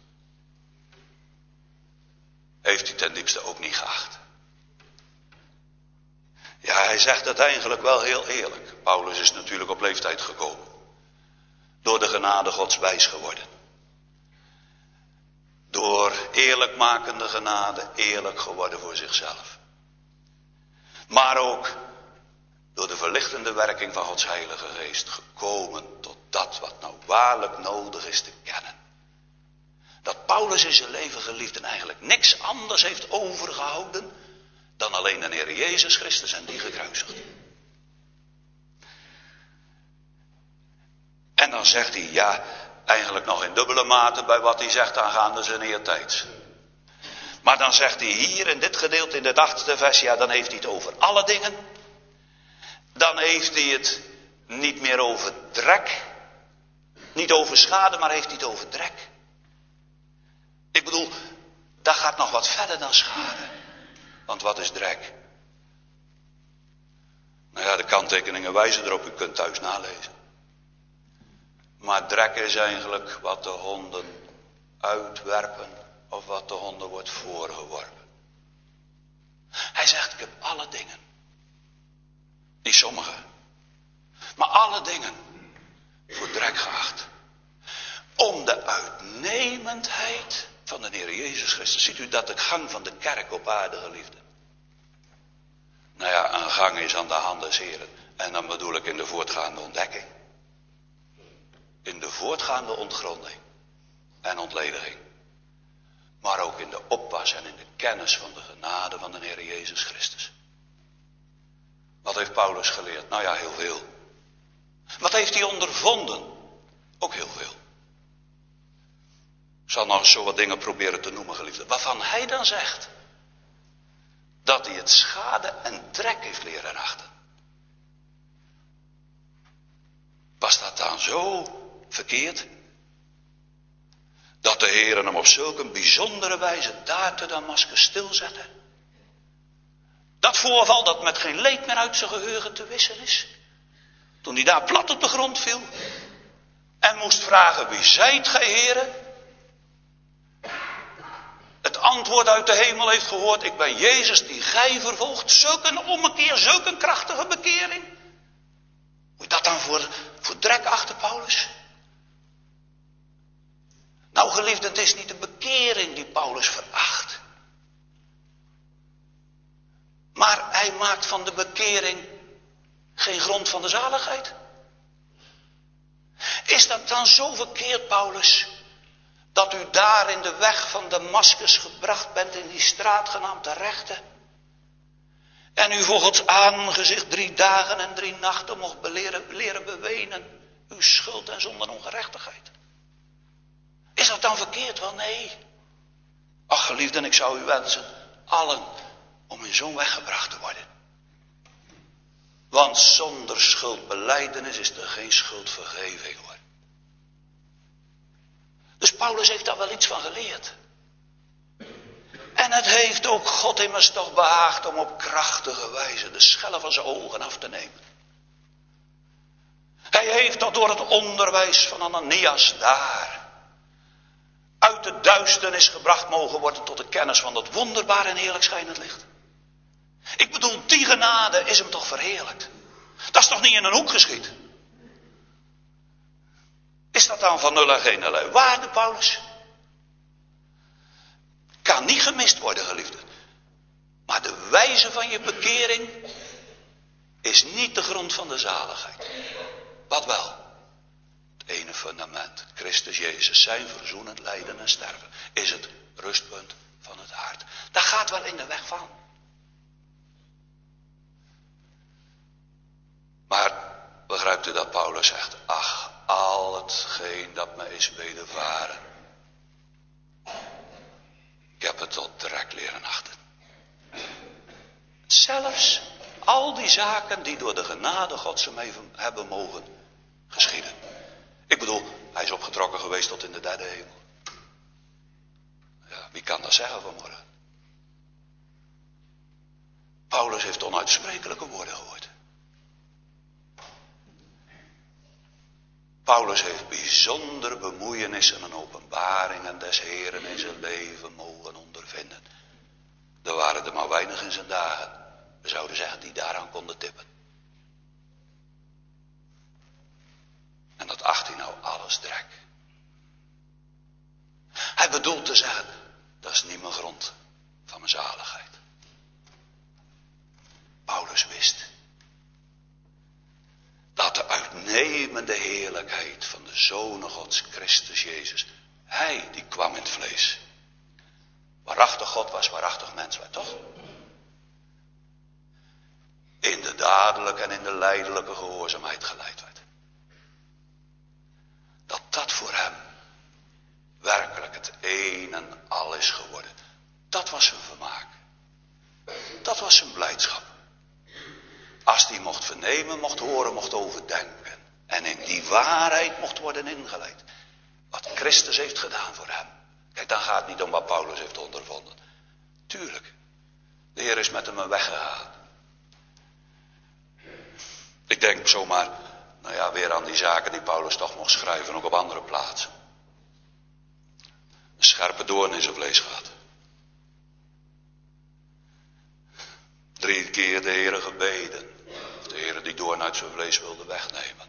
Heeft hij ten diepste ook niet geacht. Ja, hij zegt het eigenlijk wel heel eerlijk. Paulus is natuurlijk op leeftijd gekomen. Door de genade Gods wijs geworden. Door eerlijkmakende genade eerlijk geworden voor zichzelf. Maar ook door de verlichtende werking van Gods Heilige Geest gekomen tot dat wat nou waarlijk nodig is te kennen. Dat Paulus in zijn leven, geliefden, eigenlijk niks anders heeft overgehouden dan alleen de Heer Jezus Christus en die gekruisigd. En dan zegt hij, ja, eigenlijk nog in dubbele mate bij wat hij zegt aangaande zijn eertijds. Maar dan zegt hij hier in dit gedeelte, in het 8e vers, ja, dan heeft hij het over alle dingen. Dan heeft hij het niet meer over drek. Niet over schade, maar heeft hij het over drek. Ik bedoel, dat gaat nog wat verder dan schade. Want wat is drek? Nou ja, de kanttekeningen wijzen erop, u kunt thuis nalezen. Maar drek is eigenlijk wat de honden uitwerpen of wat de honden wordt voorgeworpen. Hij zegt, ik heb alle dingen. Niet sommige. Maar alle dingen voor drek geacht. Om de uitnemendheid van de Heer Jezus Christus. Ziet u dat de gang van de kerk op aarde, geliefde? Nou ja, een gang is aan de hand des Heren. En dan bedoel ik in de voortgaande ontdekking. In de voortgaande ontgronding en ontlediging. Maar ook in de oppas en in de kennis van de genade van de Heer Jezus Christus. Wat heeft Paulus geleerd? Nou ja, heel veel. Wat heeft hij ondervonden? Ook heel veel. Ik zal nog eens zo wat dingen proberen te noemen, geliefde. Waarvan hij dan zegt dat hij het schade en drek heeft leren achten. Was dat dan zo verkeerd? Dat de Heer hem op zulke bijzondere wijze daar te Damascus stilzette. Dat voorval dat met geen leed meer uit zijn geheugen te wissen is. Toen hij daar plat op de grond viel. En moest vragen, wie zijt gij, Heere? Het antwoord uit de hemel heeft gehoord. Ik ben Jezus die gij vervolgt. Zulk een ommekeer, zulk een krachtige bekering. Moet je dat dan voor drek achter, Paulus? Nou geliefde, het is niet de bekering die Paulus veracht. Maar hij maakt van de bekering geen grond van de zaligheid. Is dat dan zo verkeerd, Paulus, dat u daar in de weg van Damaskus gebracht bent, in die straat genaamd de rechte, en u voor Gods aangezicht 3 dagen en 3 nachten mocht leren bewenen uw schuld en zonde en ongerechtigheid? Is dat dan verkeerd? Wel nee. Ach geliefden, ik zou u wensen, allen, om in zo'n weg gebracht te worden. Want zonder schuldbelijdenis is er geen schuldvergeving, hoor. Dus Paulus heeft daar wel iets van geleerd. En het heeft ook God immers toch behaagd om op krachtige wijze de schellen van zijn ogen af te nemen. Hij heeft dat door het onderwijs van Ananias daar uit de duisternis gebracht mogen worden tot de kennis van dat wonderbaar en heerlijk schijnend licht. Ik bedoel, die genade is hem toch verheerlijkt. Dat is toch niet in een hoek geschied? Is dat dan van nul en geen waarde, Paulus? Kan niet gemist worden, geliefde. Maar de wijze van je bekering is niet de grond van de zaligheid. Wat wel? Het ene fundament, Christus Jezus, zijn verzoenend lijden en sterven, is het rustpunt van het hart. Daar gaat wel in de weg van. Maar begrijpt u dat Paulus zegt, ach, al hetgeen dat mij is wedervaren, ik heb het tot drek leren achten. Zelfs al die zaken die door de genade Gods hem hebben mogen geschieden. Ik bedoel, hij is opgetrokken geweest tot in de 3e hemel. Ja, wie kan dat zeggen vanmorgen? Paulus heeft onuitsprekelijke woorden gehoord. Paulus heeft bijzondere bemoeienissen en openbaringen des Heren in zijn leven mogen ondervinden. Er waren er maar weinig in zijn dagen. We zouden zeggen die daaraan konden tippen. En dat acht hij nou alles drek. Hij bedoelt te zeggen, dat is niet mijn grond van mijn zaligheid. Paulus wist dat de uitnemende heerlijkheid van de Zoon Gods, Christus Jezus, hij die kwam in het vlees. Waarachtig God was, waarachtig mens werd, toch? In de dadelijke en in de lijdelijke gehoorzaamheid geleid werd. Dat voor hem werkelijk het een en al is geworden. Dat was zijn vermaak. Dat was zijn blijdschap. Als hij mocht vernemen, mocht horen, mocht overdenken. En in die waarheid mocht worden ingeleid. Wat Christus heeft gedaan voor hem. Kijk, dan gaat het niet om wat Paulus heeft ondervonden. Tuurlijk. De Heer is met hem weggegaan. Ik denk zomaar, weer aan die zaken die Paulus toch mocht schrijven, ook op andere plaatsen. Een scherpe doorn in zijn vlees gehad. 3 keer de Heere gebeden. De Heere die doorn uit zijn vlees wilde wegnemen.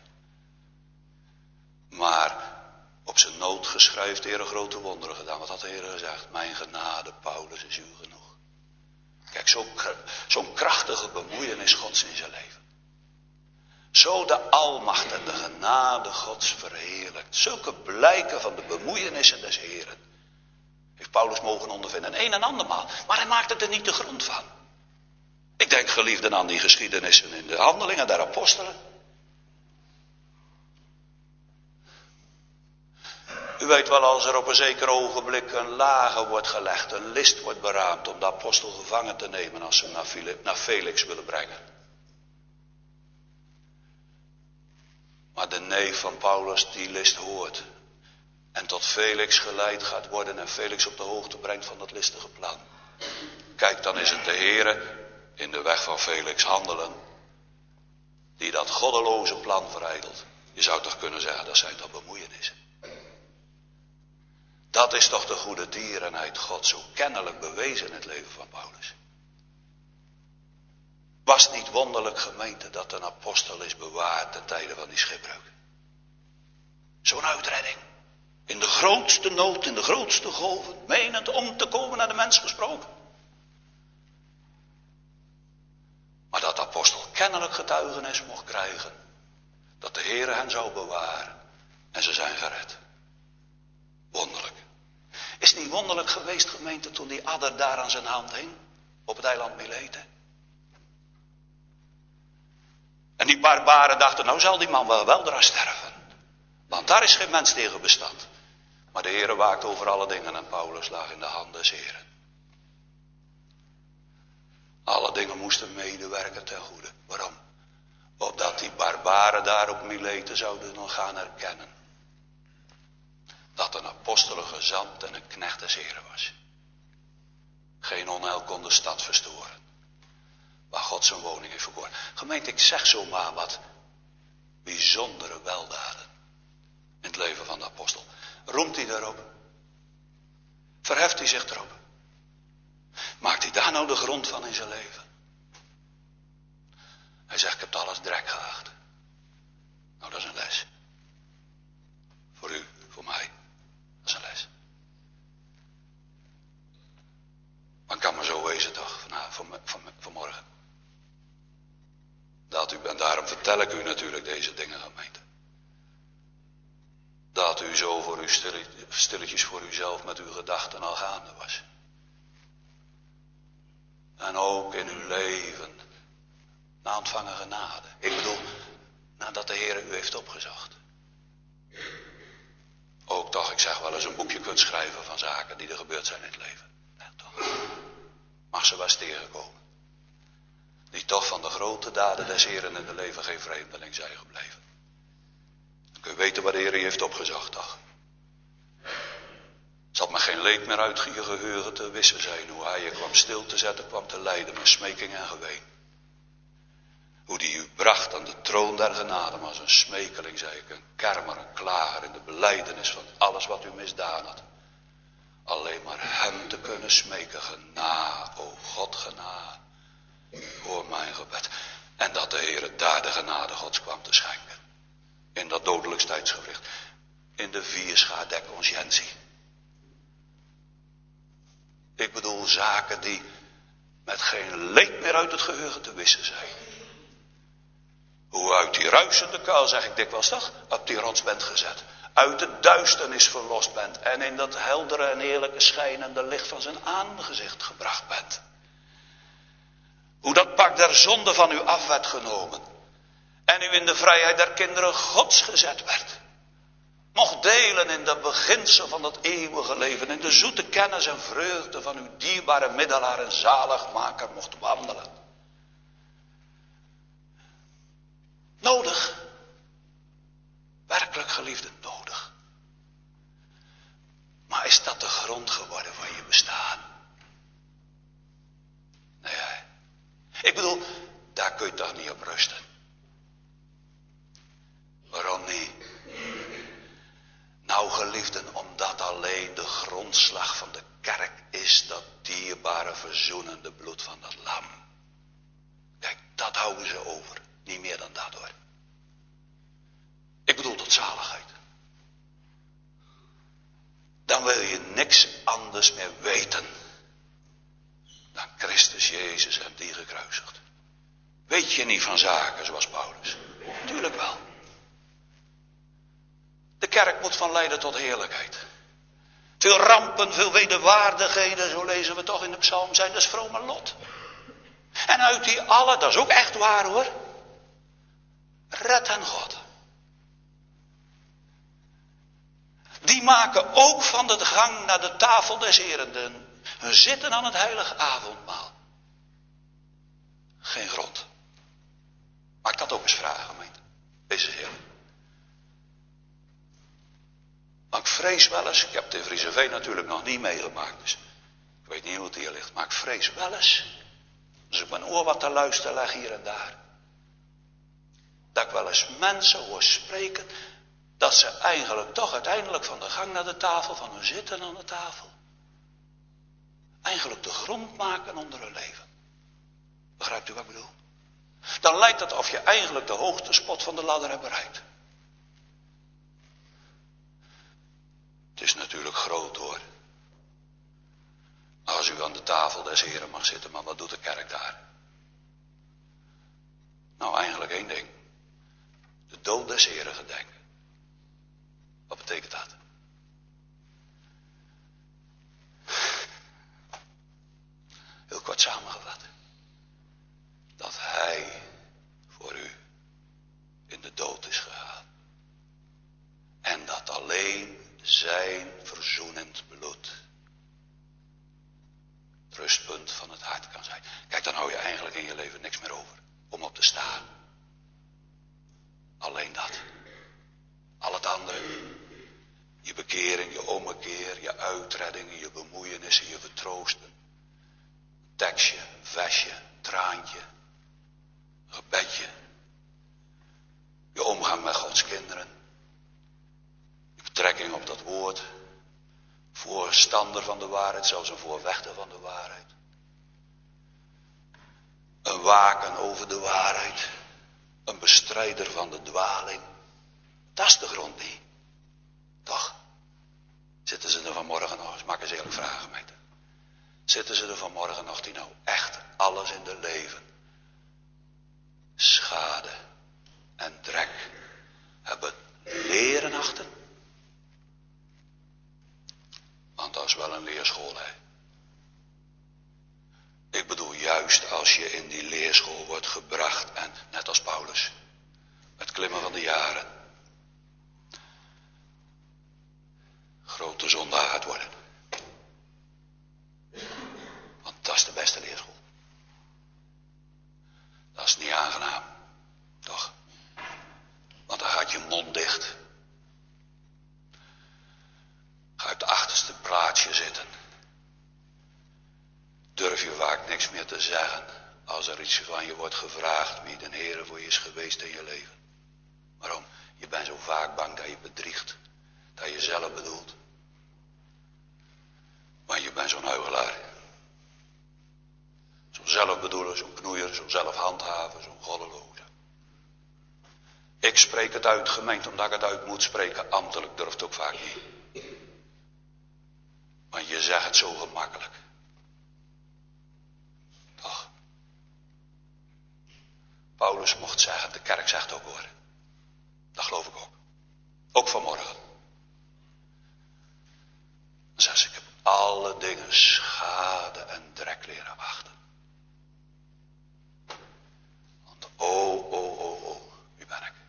Maar op zijn nood geschrijft de Heere grote wonderen gedaan. Wat had de Heere gezegd? Mijn genade, Paulus, is u genoeg. Kijk, zo'n krachtige bemoeienis Gods in zijn leven. Zo de almacht en de genade Gods verheerlijkt. Zulke blijken van de bemoeienissen des Heren heeft Paulus mogen ondervinden. Een en andermaal. Maar hij maakt het er niet de grond van. Ik denk, geliefden, aan die geschiedenissen in de handelingen der apostelen. U weet wel, als er op een zeker ogenblik een lager wordt gelegd, een list wordt beraamd om de apostel gevangen te nemen als ze hem naar Felix willen brengen. Maar de neef van Paulus die list hoort en tot Felix geleid gaat worden en Felix op de hoogte brengt van dat listige plan. Kijk, dan is het de Heere in de weg van Felix handelen die dat goddeloze plan verijdelt. Je zou toch kunnen zeggen, dat zijn dan bemoeienissen. Dat is toch de goede tierenheid God zo kennelijk bewezen in het leven van Paulus. Was het niet wonderlijk, gemeente, dat een apostel is bewaard ten tijde van die schipbreuk? Zo'n uitredding. In de grootste nood, in de grootste golven, menend om te komen naar de mens gesproken. Maar dat de apostel kennelijk getuigenis mocht krijgen dat de Heere hen zou bewaren en ze zijn gered. Wonderlijk. Is het niet wonderlijk geweest, gemeente, toen die adder daar aan zijn hand hing op het eiland Mileten? En die barbaren dachten, nou zal die man wel weldra sterven. Want daar is geen mens tegen bestand. Maar de Heere waakt over alle dingen en Paulus lag in de hand des Heeren. Alle dingen moesten medewerken ten goede. Waarom? Opdat die barbaren daar op Mileten zouden nog gaan herkennen. Dat een apostel, een gezant en een knecht des Heeren was. Geen onheil kon de stad verstoren. Waar God zijn woning heeft verkoren. Gemeente, ik zeg zomaar wat bijzondere weldaden in het leven van de apostel. Roemt hij daarop? Verheft hij zich erop? Maakt hij daar nou de grond van in zijn leven? Hij zegt, ik heb het alles drek geacht. Nou, dat is een les. Voor u, voor mij. Dat is een les. Maar het kan maar zo wezen toch, vanmorgen. Dat u, en daarom vertel ik u natuurlijk deze dingen, gemeente. Dat u zo voor u stilletjes voor uzelf met uw gedachten al gaande was. En ook in uw leven, na ontvangen genade. Ik bedoel, nadat de Heer u heeft opgezocht. Ook toch, ik zeg wel eens, een boekje kunt schrijven van zaken die er gebeurd zijn in het leven. Ja, toch. Mag ze wel eens tegenkomen. Die toch van de grote daden des Heeren in het leven geen vreemdeling zijn gebleven. Dan kun je weten waar de Heer je heeft opgezocht, toch? Het zal me geen leed meer uit je geheugen te wissen zijn. Hoe hij je kwam stil te zetten, kwam te lijden met smeking en geween. Hoe die u bracht aan de troon der genade, maar als een smekeling, zei ik, een kermer, een klager in de belijdenis van alles wat u misdaan had. Alleen maar hem te kunnen smeken, genade, o God genade, hoor mijn gebed. En dat de Heer daar de genade Gods kwam te schenken. In dat dodelijks tijdsgewricht. In de vierschaar der conscientie. Ik bedoel zaken die met geen leed meer uit het geheugen te wissen zijn. Hoe uit die ruisende kuil, zeg ik dikwijls toch, op die rots bent gezet. Uit de duisternis verlost bent en in dat heldere en heerlijke schijnende licht van zijn aangezicht gebracht bent. Hoe dat pak der zonde van u af werd genomen. En u in de vrijheid der kinderen Gods gezet werd. Mocht delen in de beginsel van dat eeuwige leven. In de zoete kennis en vreugde van uw dierbare middelaar en zaligmaker mocht wandelen. Nodig. Werkelijk geliefde, nodig. Maar is dat de grond geworden van je bestaan? Nee. Ik bedoel, daar kun je toch niet op rusten. Waarom niet? Nou geliefden, omdat alleen de grondslag van de kerk is dat dierbare verzoenende bloed van dat lam. Kijk, dat houden ze over. Niet meer dan dat hoor. Ik bedoel tot zaligheid. Dan wil je niks anders meer weten dan Christus Jezus en die gekruisigd. Weet je niet van zaken zoals Paulus? Tuurlijk wel. De kerk moet van lijden tot heerlijkheid. Veel rampen, veel wederwaardigheden, zo lezen we toch in de psalm, zijn dus vrome lot. En uit die alle, dat is ook echt waar hoor, redt hen God. Die maken ook van de gang naar de tafel des Heren hun zitten aan het heilige avondmaal. Geen grond. Maak dat ook eens vragen, gemeente. Deze Heer. Maar ik vrees wel eens, ik heb de Friese Veen natuurlijk nog niet meegemaakt, dus ik weet niet hoe het hier ligt. Maar ik vrees wel eens, als ik mijn oor wat te luisteren leg hier en daar, dat ik wel eens mensen hoor spreken, dat ze eigenlijk toch uiteindelijk van de gang naar de tafel, van hun zitten aan de tafel, eigenlijk de grond maken onder hun leven. Begrijpt u wat ik bedoel? Dan lijkt het of je eigenlijk de hoogste spot van de ladder hebt bereikt. Het is natuurlijk groot hoor. Als u aan de tafel des Heren mag zitten, maar wat doet de kerk daar? Nou, eigenlijk één ding. De dood des Heren gedenken. Wat betekent dat? Heel kort samengevat. Dat hij voor u in de dood is gegaan. En dat alleen zijn verzoenend bloed het rustpunt van het hart kan zijn. Kijk, dan hou je eigenlijk in je leven niks meer over om op te staan. Alleen dat. Al het andere. Je bekering, je ommekeer, je uitreddingen, je bemoeienissen, je vertroosten. Tekstje, vestje, traantje, gebedje. Je omgang met Gods kinderen. Je betrekking op dat woord. Voorstander van de waarheid, zelfs een voorvechter van de waarheid. Een waken over de waarheid. Een bestrijder van de dwaling. Dat is de grond niet. Toch? Zitten ze er vanmorgen nog eens, mag ik eens eerlijk vragen, meid. Zitten ze er vanmorgen nog die nou echt alles in de leven, schade en drek hebben leren achten? Want dat is wel een leerschool, hè. Ik bedoel juist als je in die leerschool wordt gebracht en, net als Paulus, met klimmen van de jaren, grote zondaar gaat worden. Want dat is de beste leerschool. Dat is niet aangenaam, toch? Want dan gaat je mond dicht. Ga op de achterste plaatsje zitten. Durf je vaak niks meer te zeggen als er iets van je wordt gevraagd wie de Heere voor je is geweest in je leven. Waarom? Je bent zo vaak bang dat je bedriegt, dat je zelf bedoelt. Maar je bent zo'n huigelaar. Zo'n zelfbedoeler, zo'n knoeier, zo'n zelfhandhaver, zo'n goddeloze. Ik spreek het uit, gemeente, omdat ik het uit moet spreken. Ambtelijk durft het ook vaak niet. Want je zegt het zo gemakkelijk. Toch? Paulus mocht zeggen, de kerk zegt ook hoor. Dat geloof ik ook. Ook vanmorgen. Dan zegt ze, ik heb alle dingen schade en drek leren achten. Want wie ben ik?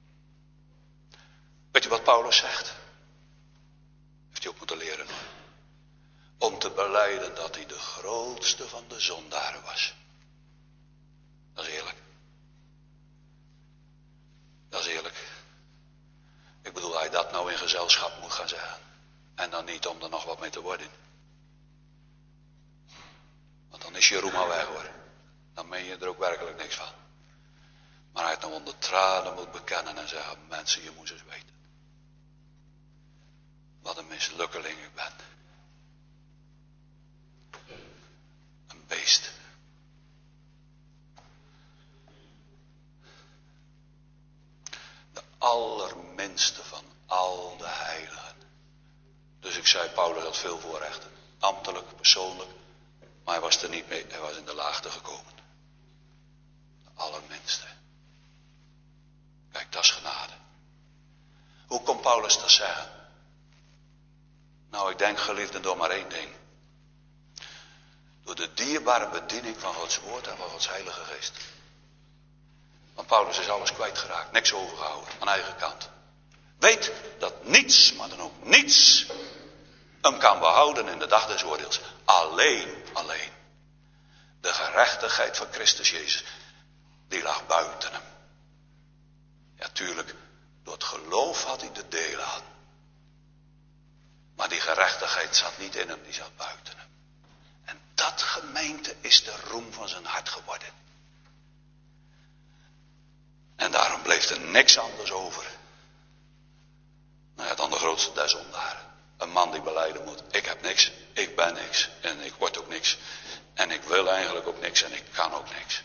Weet je wat Paulus zegt? Heeft hij ook moeten leren hoor. Om te belijden dat hij de grootste van de zondaren was. Dat is eerlijk. Dat is eerlijk. Ik bedoel, hij dat nou in gezelschap moet gaan zeggen. En dan niet om er nog wat mee te worden. Want dan is je roem al weg hoor. Dan meen je er ook werkelijk niks van. Maar hij het nou onder tranen moet bekennen en zeggen, mensen, je moet eens weten. Wat een mislukkeling ik ben. Een beest. De allerminste van al de heiligen. Dus ik zei, Paulus had veel voorrechten. Ambtelijk, persoonlijk. Maar hij was er niet mee. Hij was in de laagte gekomen. De allerminste. Kijk, dat is genade. Hoe kon Paulus dat zeggen? Nou, ik denk, geliefden, door maar één ding. Door de dierbare bediening van Gods woord en van Gods heilige geest. Want Paulus is alles kwijtgeraakt. Niks overgehouden. Aan eigen kant. Weet dat niets, maar dan ook niets, hem kan behouden in de dag des oordeels. Alleen. De gerechtigheid van Christus Jezus. Die lag buiten hem. Ja, tuurlijk. Door het geloof had hij de deel aan. Maar die gerechtigheid zat niet in hem. Die zat buiten hem. En dat, gemeente, is de roem van zijn hart geworden. En daarom bleef er niks anders over Nou ja, dan de grootste der zondaren. Een man die belijden moet, ik heb niks, ik ben niks en ik word ook niks. En ik wil eigenlijk ook niks en ik kan ook niks.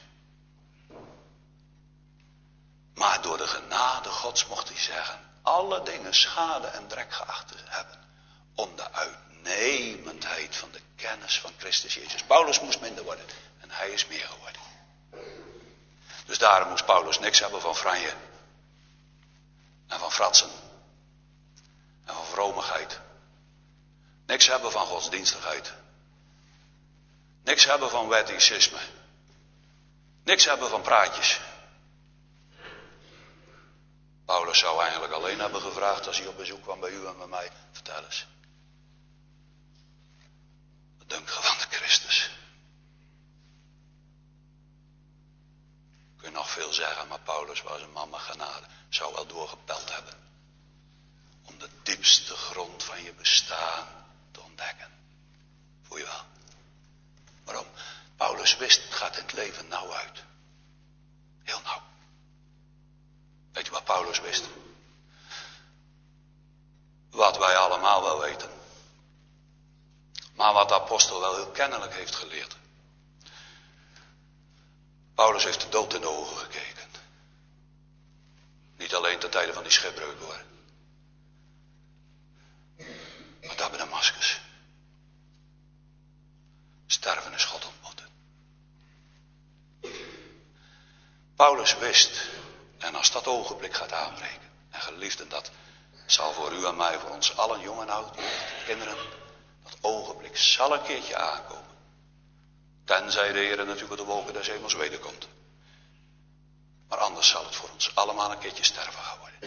Maar door de genade Gods mocht hij zeggen, alle dingen schade en drek geacht te hebben. Om de uitnemendheid van de kennis van Christus Jezus. Paulus moest minder worden en hij is meer geworden. Dus daarom moest Paulus niks hebben van franje. En van fratsen. En van vromigheid. Niks hebben van godsdienstigheid. Niks hebben van wetticisme. Niks hebben van praatjes. Paulus zou eigenlijk alleen hebben gevraagd als hij op bezoek kwam bij u en bij mij. Vertel eens. Wat denkt ge van de Christus? Kun je nog veel zeggen, maar Paulus was een man met genade. Zou wel doorgepeld hebben. Om de diepste grond van je bestaan te ontdekken. Voel je wel? Waarom? Paulus wist, het gaat in het leven nauw uit. Heel nauw. Weet je wat Paulus wist? Wat wij allemaal wel weten. Maar wat de apostel wel heel kennelijk heeft geleerd. Paulus heeft de dood in de ogen gekeken. Niet alleen ten tijde van die schipbreuk hoor. Maar daar bij Damascus. Sterven is God ontmoeten. Paulus wist, en als dat ogenblik gaat aanbreken, en geliefden, dat zal voor u en mij, voor ons allen, jong en oud, jeugd, kinderen, dat ogenblik zal een keertje aankomen. Tenzij de Heer natuurlijk de wolken des hemels wederkomt. Maar anders zal het voor ons allemaal een keertje sterven gaan worden.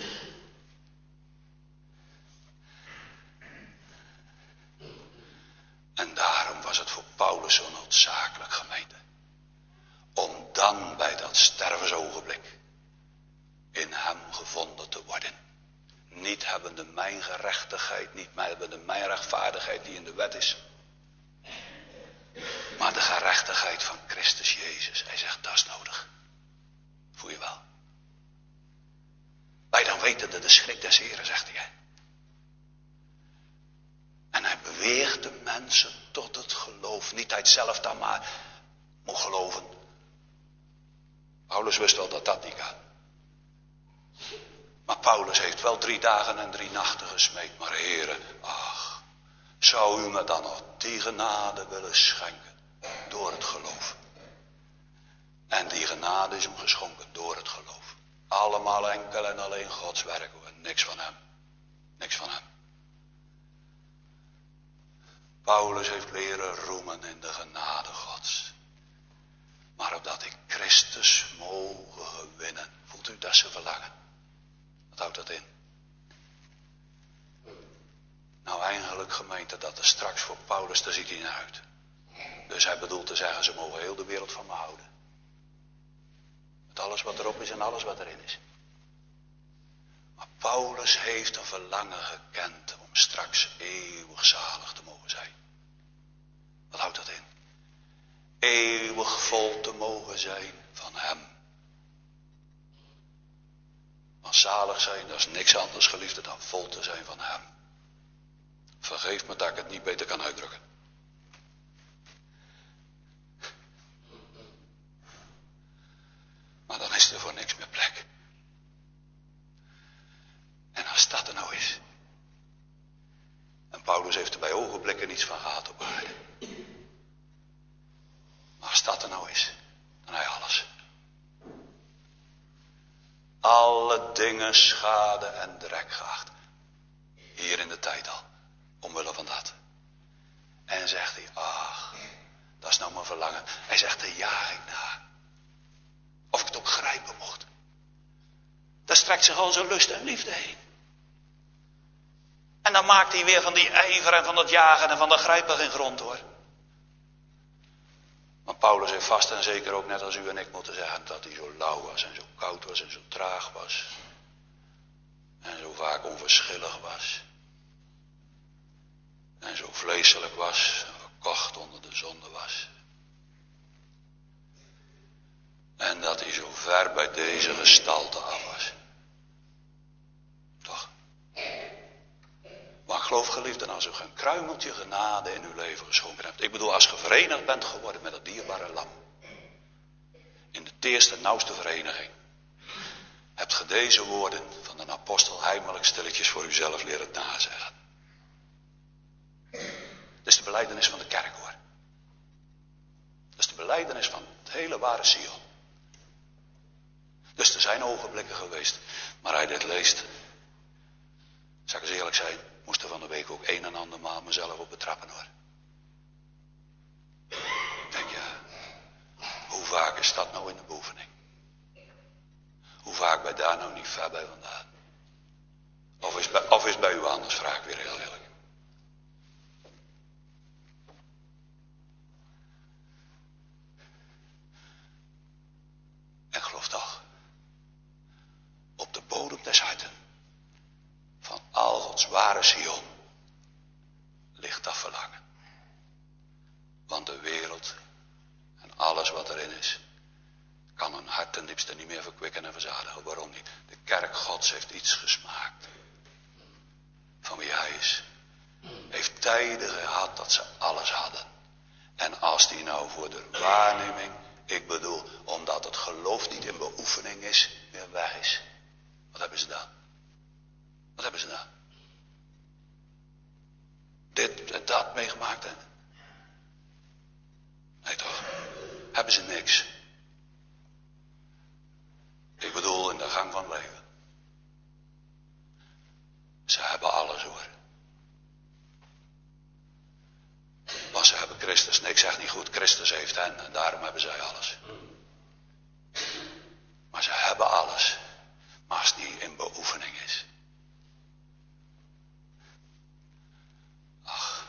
En daarom was het voor Paulus zo noodzakelijk, gemeente, om dan bij dat stervensogenblik in hem gevonden te worden. Niet hebbende mijn gerechtigheid, niet hebbende mijn rechtvaardigheid die in de wet is. Maar de gerechtigheid van Christus Jezus. Hij zegt, dat is nodig. Voel je wel? Wij dan weten de schrik des Heren, zegt hij. En hij beweegt de mensen tot het geloof. Niet hij zelf dan maar moet geloven. Paulus wist wel dat dat niet kan. Maar Paulus heeft wel 3 dagen en 3 nachten gesmeekt. Maar Heere, ach, zou u me dan nog die genade willen schenken door het geloof. En die genade is hem geschonken door het geloof. Allemaal enkel en alleen Gods werk hoor. Niks van hem. Niks van hem. Paulus heeft leren roemen in de genade Gods. Maar opdat ik Christus mogen gewinnen. Voelt u dat ze verlangen? Wat houdt dat in? Nou eigenlijk gemeente, dat er straks voor Paulus, daar ziet hij naar uit. Dus hij bedoelt te zeggen, ze mogen heel de wereld van me houden. Met alles wat erop is en alles wat erin is. Maar Paulus heeft een verlangen gekend om straks eeuwig zalig te mogen zijn. Wat houdt dat in? Eeuwig vol te mogen zijn van hem. Want zalig zijn, dat is niks anders, geliefde, dan vol te zijn van hem. Vergeef me dat ik het niet beter kan uitdrukken. Maar dan is er voor niks meer plek. En als dat er nou is. En Paulus heeft er bij ogenblikken niets van gehad op aarde. Maar als dat er nou is, dan hij alles. Alle dingen schade en drek geacht. Hier in de tijd al. Omwille van dat. En zegt hij, ach, dat is nou mijn verlangen. Hij zegt, daar jaag ik naar. Of ik het ook grijpen mocht. Daar strekt zich al zijn lust en liefde heen. En dan maakt hij weer van die ijver en van dat jagen en van dat grijpen geen grond hoor. Maar Paulus heeft vast en zeker ook net als u en ik moeten zeggen dat hij zo lauw was en zo koud was en zo traag was. En zo vaak onverschillig was. En zo vleeselijk was en verkocht onder de zonde was. En dat hij zo ver bij deze gestalte af was. Toch? geloof, geliefden, als u een kruimeltje genade in uw leven geschonken hebt. Ik bedoel, als je verenigd bent geworden met het dierbare lam. In de eerste nauwste vereniging. Hebt ge deze woorden van de apostel heimelijk stilletjes voor uzelf leren nazeggen. Dat is de belijdenis van de kerk, hoor. Dat is de belijdenis van het hele ware Sion. Dus er zijn ogenblikken geweest, maar hij dit leest. Zal ik eens eerlijk zijn, moest er van de week ook een en ander maal mezelf op betrappen, hoor. Denk ja, hoe vaak is dat nou in de beoefening? Hoe vaak ben je daar nou niet ver bij vandaan? Of is het bij u anders, vraag ik weer heel eerlijk. En geloof toch, op de bodem des harten van al Gods ware Sion ligt dat verlangen. Want de wereld en alles wat erin is, kan een hart ten diepste niet meer verkwikken en verzadigen. Waarom niet? De kerk Gods heeft iets gesmaakt van wie hij is. Heeft tijden gehad dat ze alles hadden. En als die nou voor de waarneming, ik bedoel, omdat het geloof niet in beoefening is, weer weg is. Wat hebben ze dan? Wat hebben ze dan? Dit en dat meegemaakt, hè? Nee toch? Hebben ze niks. Ik bedoel in de gang van het leven. Ze hebben alles, hoor. Want ze hebben Christus. Nee, ik zeg niet goed, Christus heeft hen en daarom hebben zij alles. Maar ze hebben alles. Maar als het niet in beoefening is. Ach.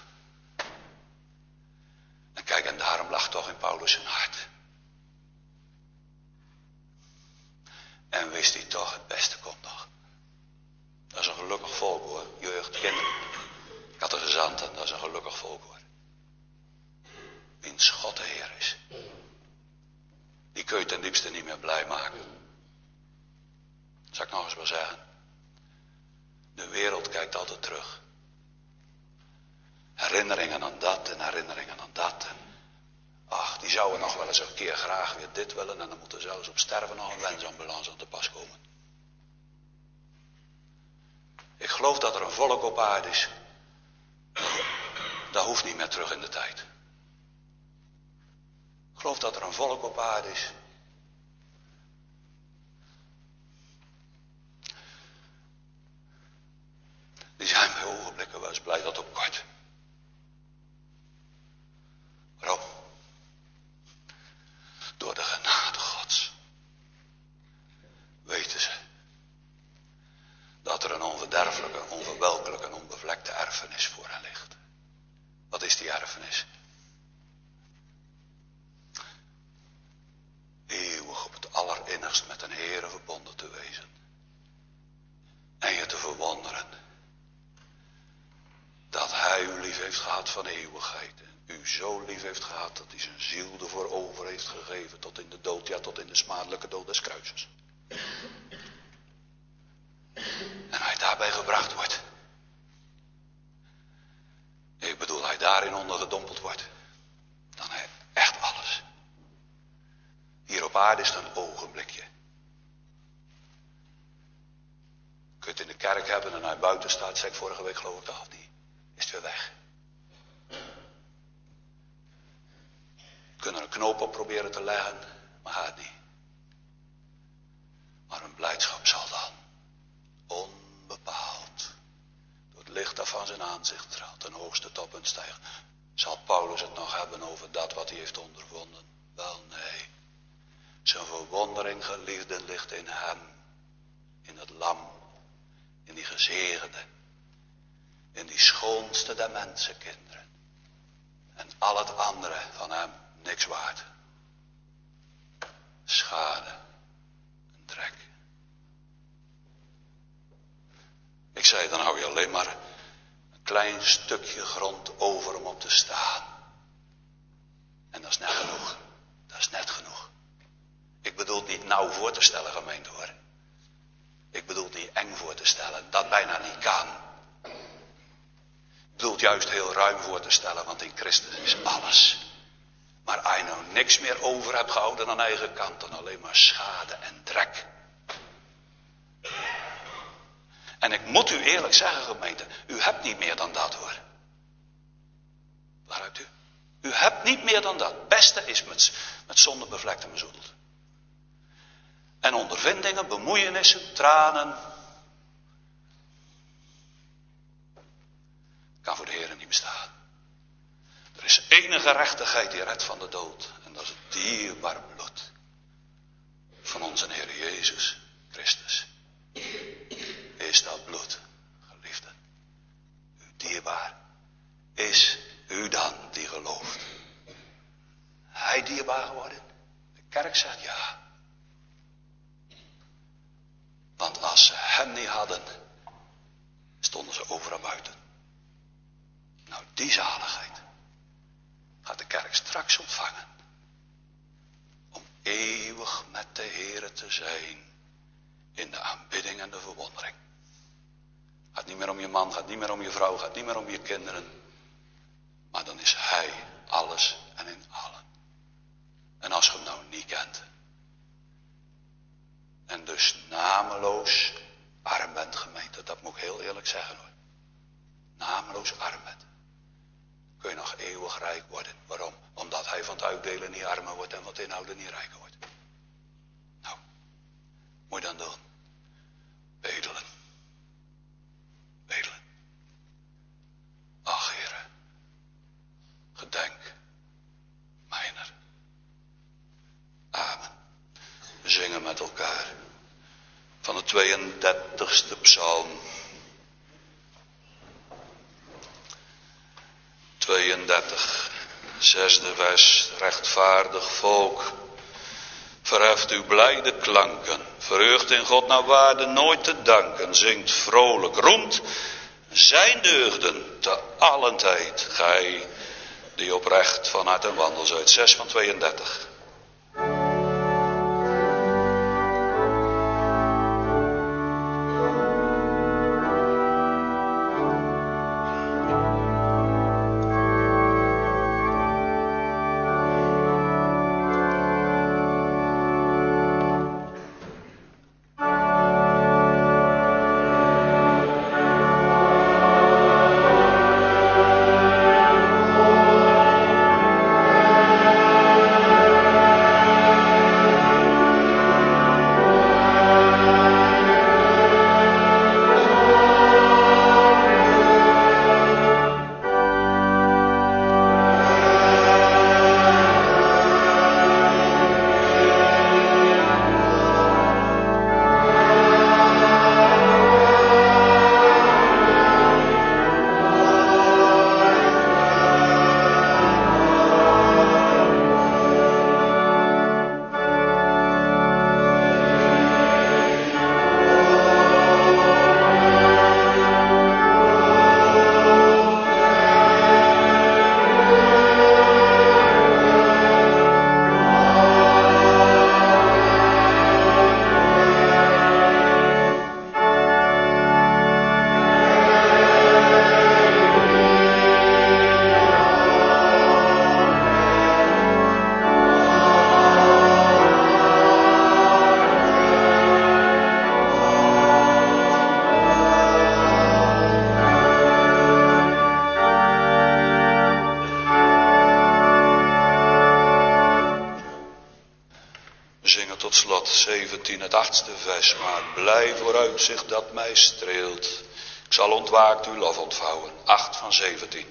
En kijk, en daarom lag toch in Paulus zijn hart. En wist hij toch, het beste komt nog. Dat is een gelukkig volk, hoor. Jeugd, kinderen. Catechizanten, dat is een gelukkig volk, hoor. Wiens God de Heer is. Die kun je ten diepste niet meer blij maken. Zal ik nog eens wel zeggen. De wereld kijkt altijd terug. Herinneringen aan dat en herinneringen aan dat. Ach, die zouden nog wel eens een keer graag weer dit willen. En dan moet er zelfs op sterven nog een wensambulance aan te pas komen. Ik geloof dat er een volk op aarde is. Dat hoeft niet meer terug in de tijd. Ik geloof dat er een volk op aarde is. Die zijn bij ogenblikken wel eens blij dat het opkort. Waarom? Door de genade Gods. Weten ze. Dat er een onverderfelijke, onverwelkelijke en onbevlekte erfenis voor hen ligt. Wat is die erfenis? Eeuwig op het allerinnigst met een Heere verbonden te wezen. En je te verwonderen. Dat hij u lief heeft gehad van eeuwigheid. En u zo lief heeft gehad dat hij zijn ziel ervoor over heeft gegeven. Tot in de dood, ja tot in de smadelijke dood des kruises. En hij daarbij gebracht wordt. Ik bedoel, hij daarin ondergedompeld wordt. Dan heeft echt alles. Hier op aarde is het een ogenblikje. Kun je het in de kerk hebben en hij buiten staat, zei ik vorige week geloof ik dat of niet. Is het weer weg. We kunnen een knoop op proberen te leggen, maar gaat niet. Maar een blijdschap zal dan onbepaald door het licht dat van zijn aanzicht straalt ten hoogste toppunt stijgen. Zal Paulus het nog hebben over dat wat hij heeft ondervonden? Wel nee. Zijn verwondering, geliefden, ligt in hem. In het lam. In die gezegende. In die schoonste der mensenkinderen. En al het andere van hem niks waard. Schade. En drek. Ik zei, dan hou je alleen maar een klein stukje grond over om op te staan. En dat is net genoeg. Dat is net genoeg. Ik bedoel het niet nauw voor te stellen, gemeente, hoor. Ik bedoel het niet eng voor te stellen. Dat bijna niet kan. heel ruim voor te stellen, want in Christus is alles. Maar als je nou niks meer over hebt gehouden aan eigen kant, dan alleen maar schade en drek. En ik moet u eerlijk zeggen, gemeente, u hebt niet meer dan dat hoor. Waar hebt u? U hebt niet meer dan dat. Het beste is met zonde bevlekt en bezoedeld. En ondervindingen, bemoeienissen, tranen. Kan voor de Heer niet bestaan. Er is enige gerechtigheid die redt van de dood. En dat is het dierbaar bloed van onze Heer Jezus Christus. Is dat bloed, geliefde. U dierbaar. Is u dan die gelooft? Hij dierbaar geworden? De kerk zegt ja. Want als ze hem niet hadden, stonden ze overal buiten. Nou, die zaligheid gaat de kerk straks ontvangen. Om eeuwig met de Heere te zijn. In de aanbidding en de verwondering. Gaat niet meer om je man, gaat niet meer om je vrouw, gaat niet meer om je kinderen. Maar dan is hij alles en in allen. En als je hem nou niet kent. En dus nameloos arm bent, gemeente. Dat moet ik heel eerlijk zeggen hoor. Nameloos arm bent. Kun je nog eeuwig rijk worden. Waarom? Omdat hij van het uitdelen niet armer wordt en van het inhouden niet rijker wordt. Nou, moet je dan doen? Bedelen. Bedelen. Ach, Heere. Gedenk mijner. Amen. We zingen met elkaar van de 32e psalm. 32, 6e vers. Rechtvaardig volk, verheft uw blijde klanken. Verheugt in God naar waarde nooit te danken. Zingt vrolijk, roemt zijn deugden te allen tijd. Gij die oprecht van hart en wandel zijt. 6 van 32. Tot slot 17, het 8e vers. Maar blij vooruitzicht dat mij streelt. Ik zal ontwaakt uw lof ontvouwen. 8 van 17.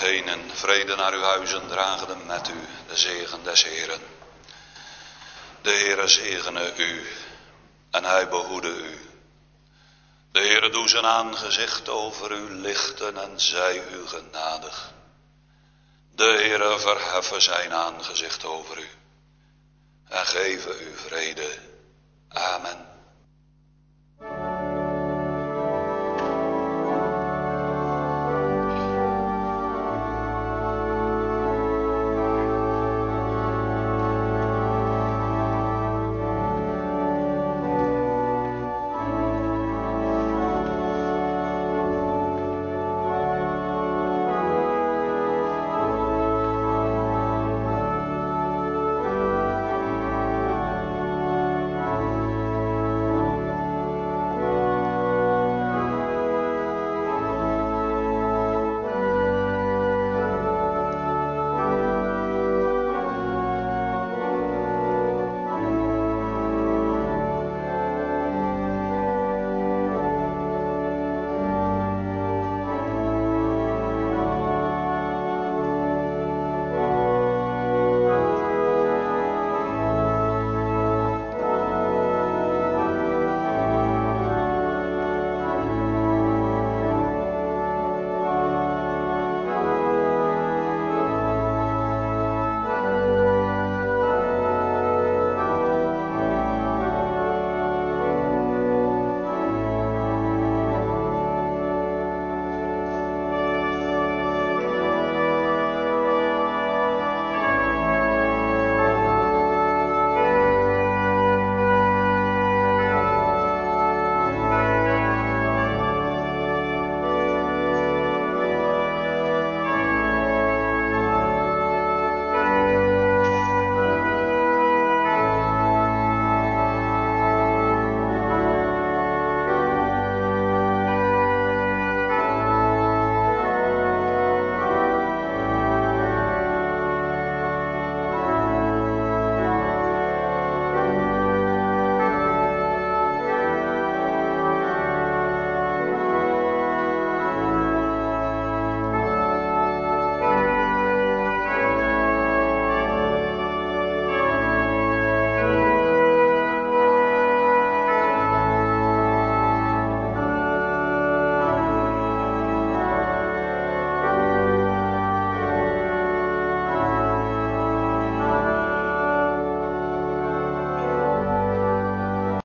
heen en vrede naar uw huizen dragende met u de zegen des Heeren. De Heere zegene u en hij behoede u. De Heere doe zijn aangezicht over u lichten en zij u genadig. De Heere verheffen zijn aangezicht over u en geven u vrede. Amen.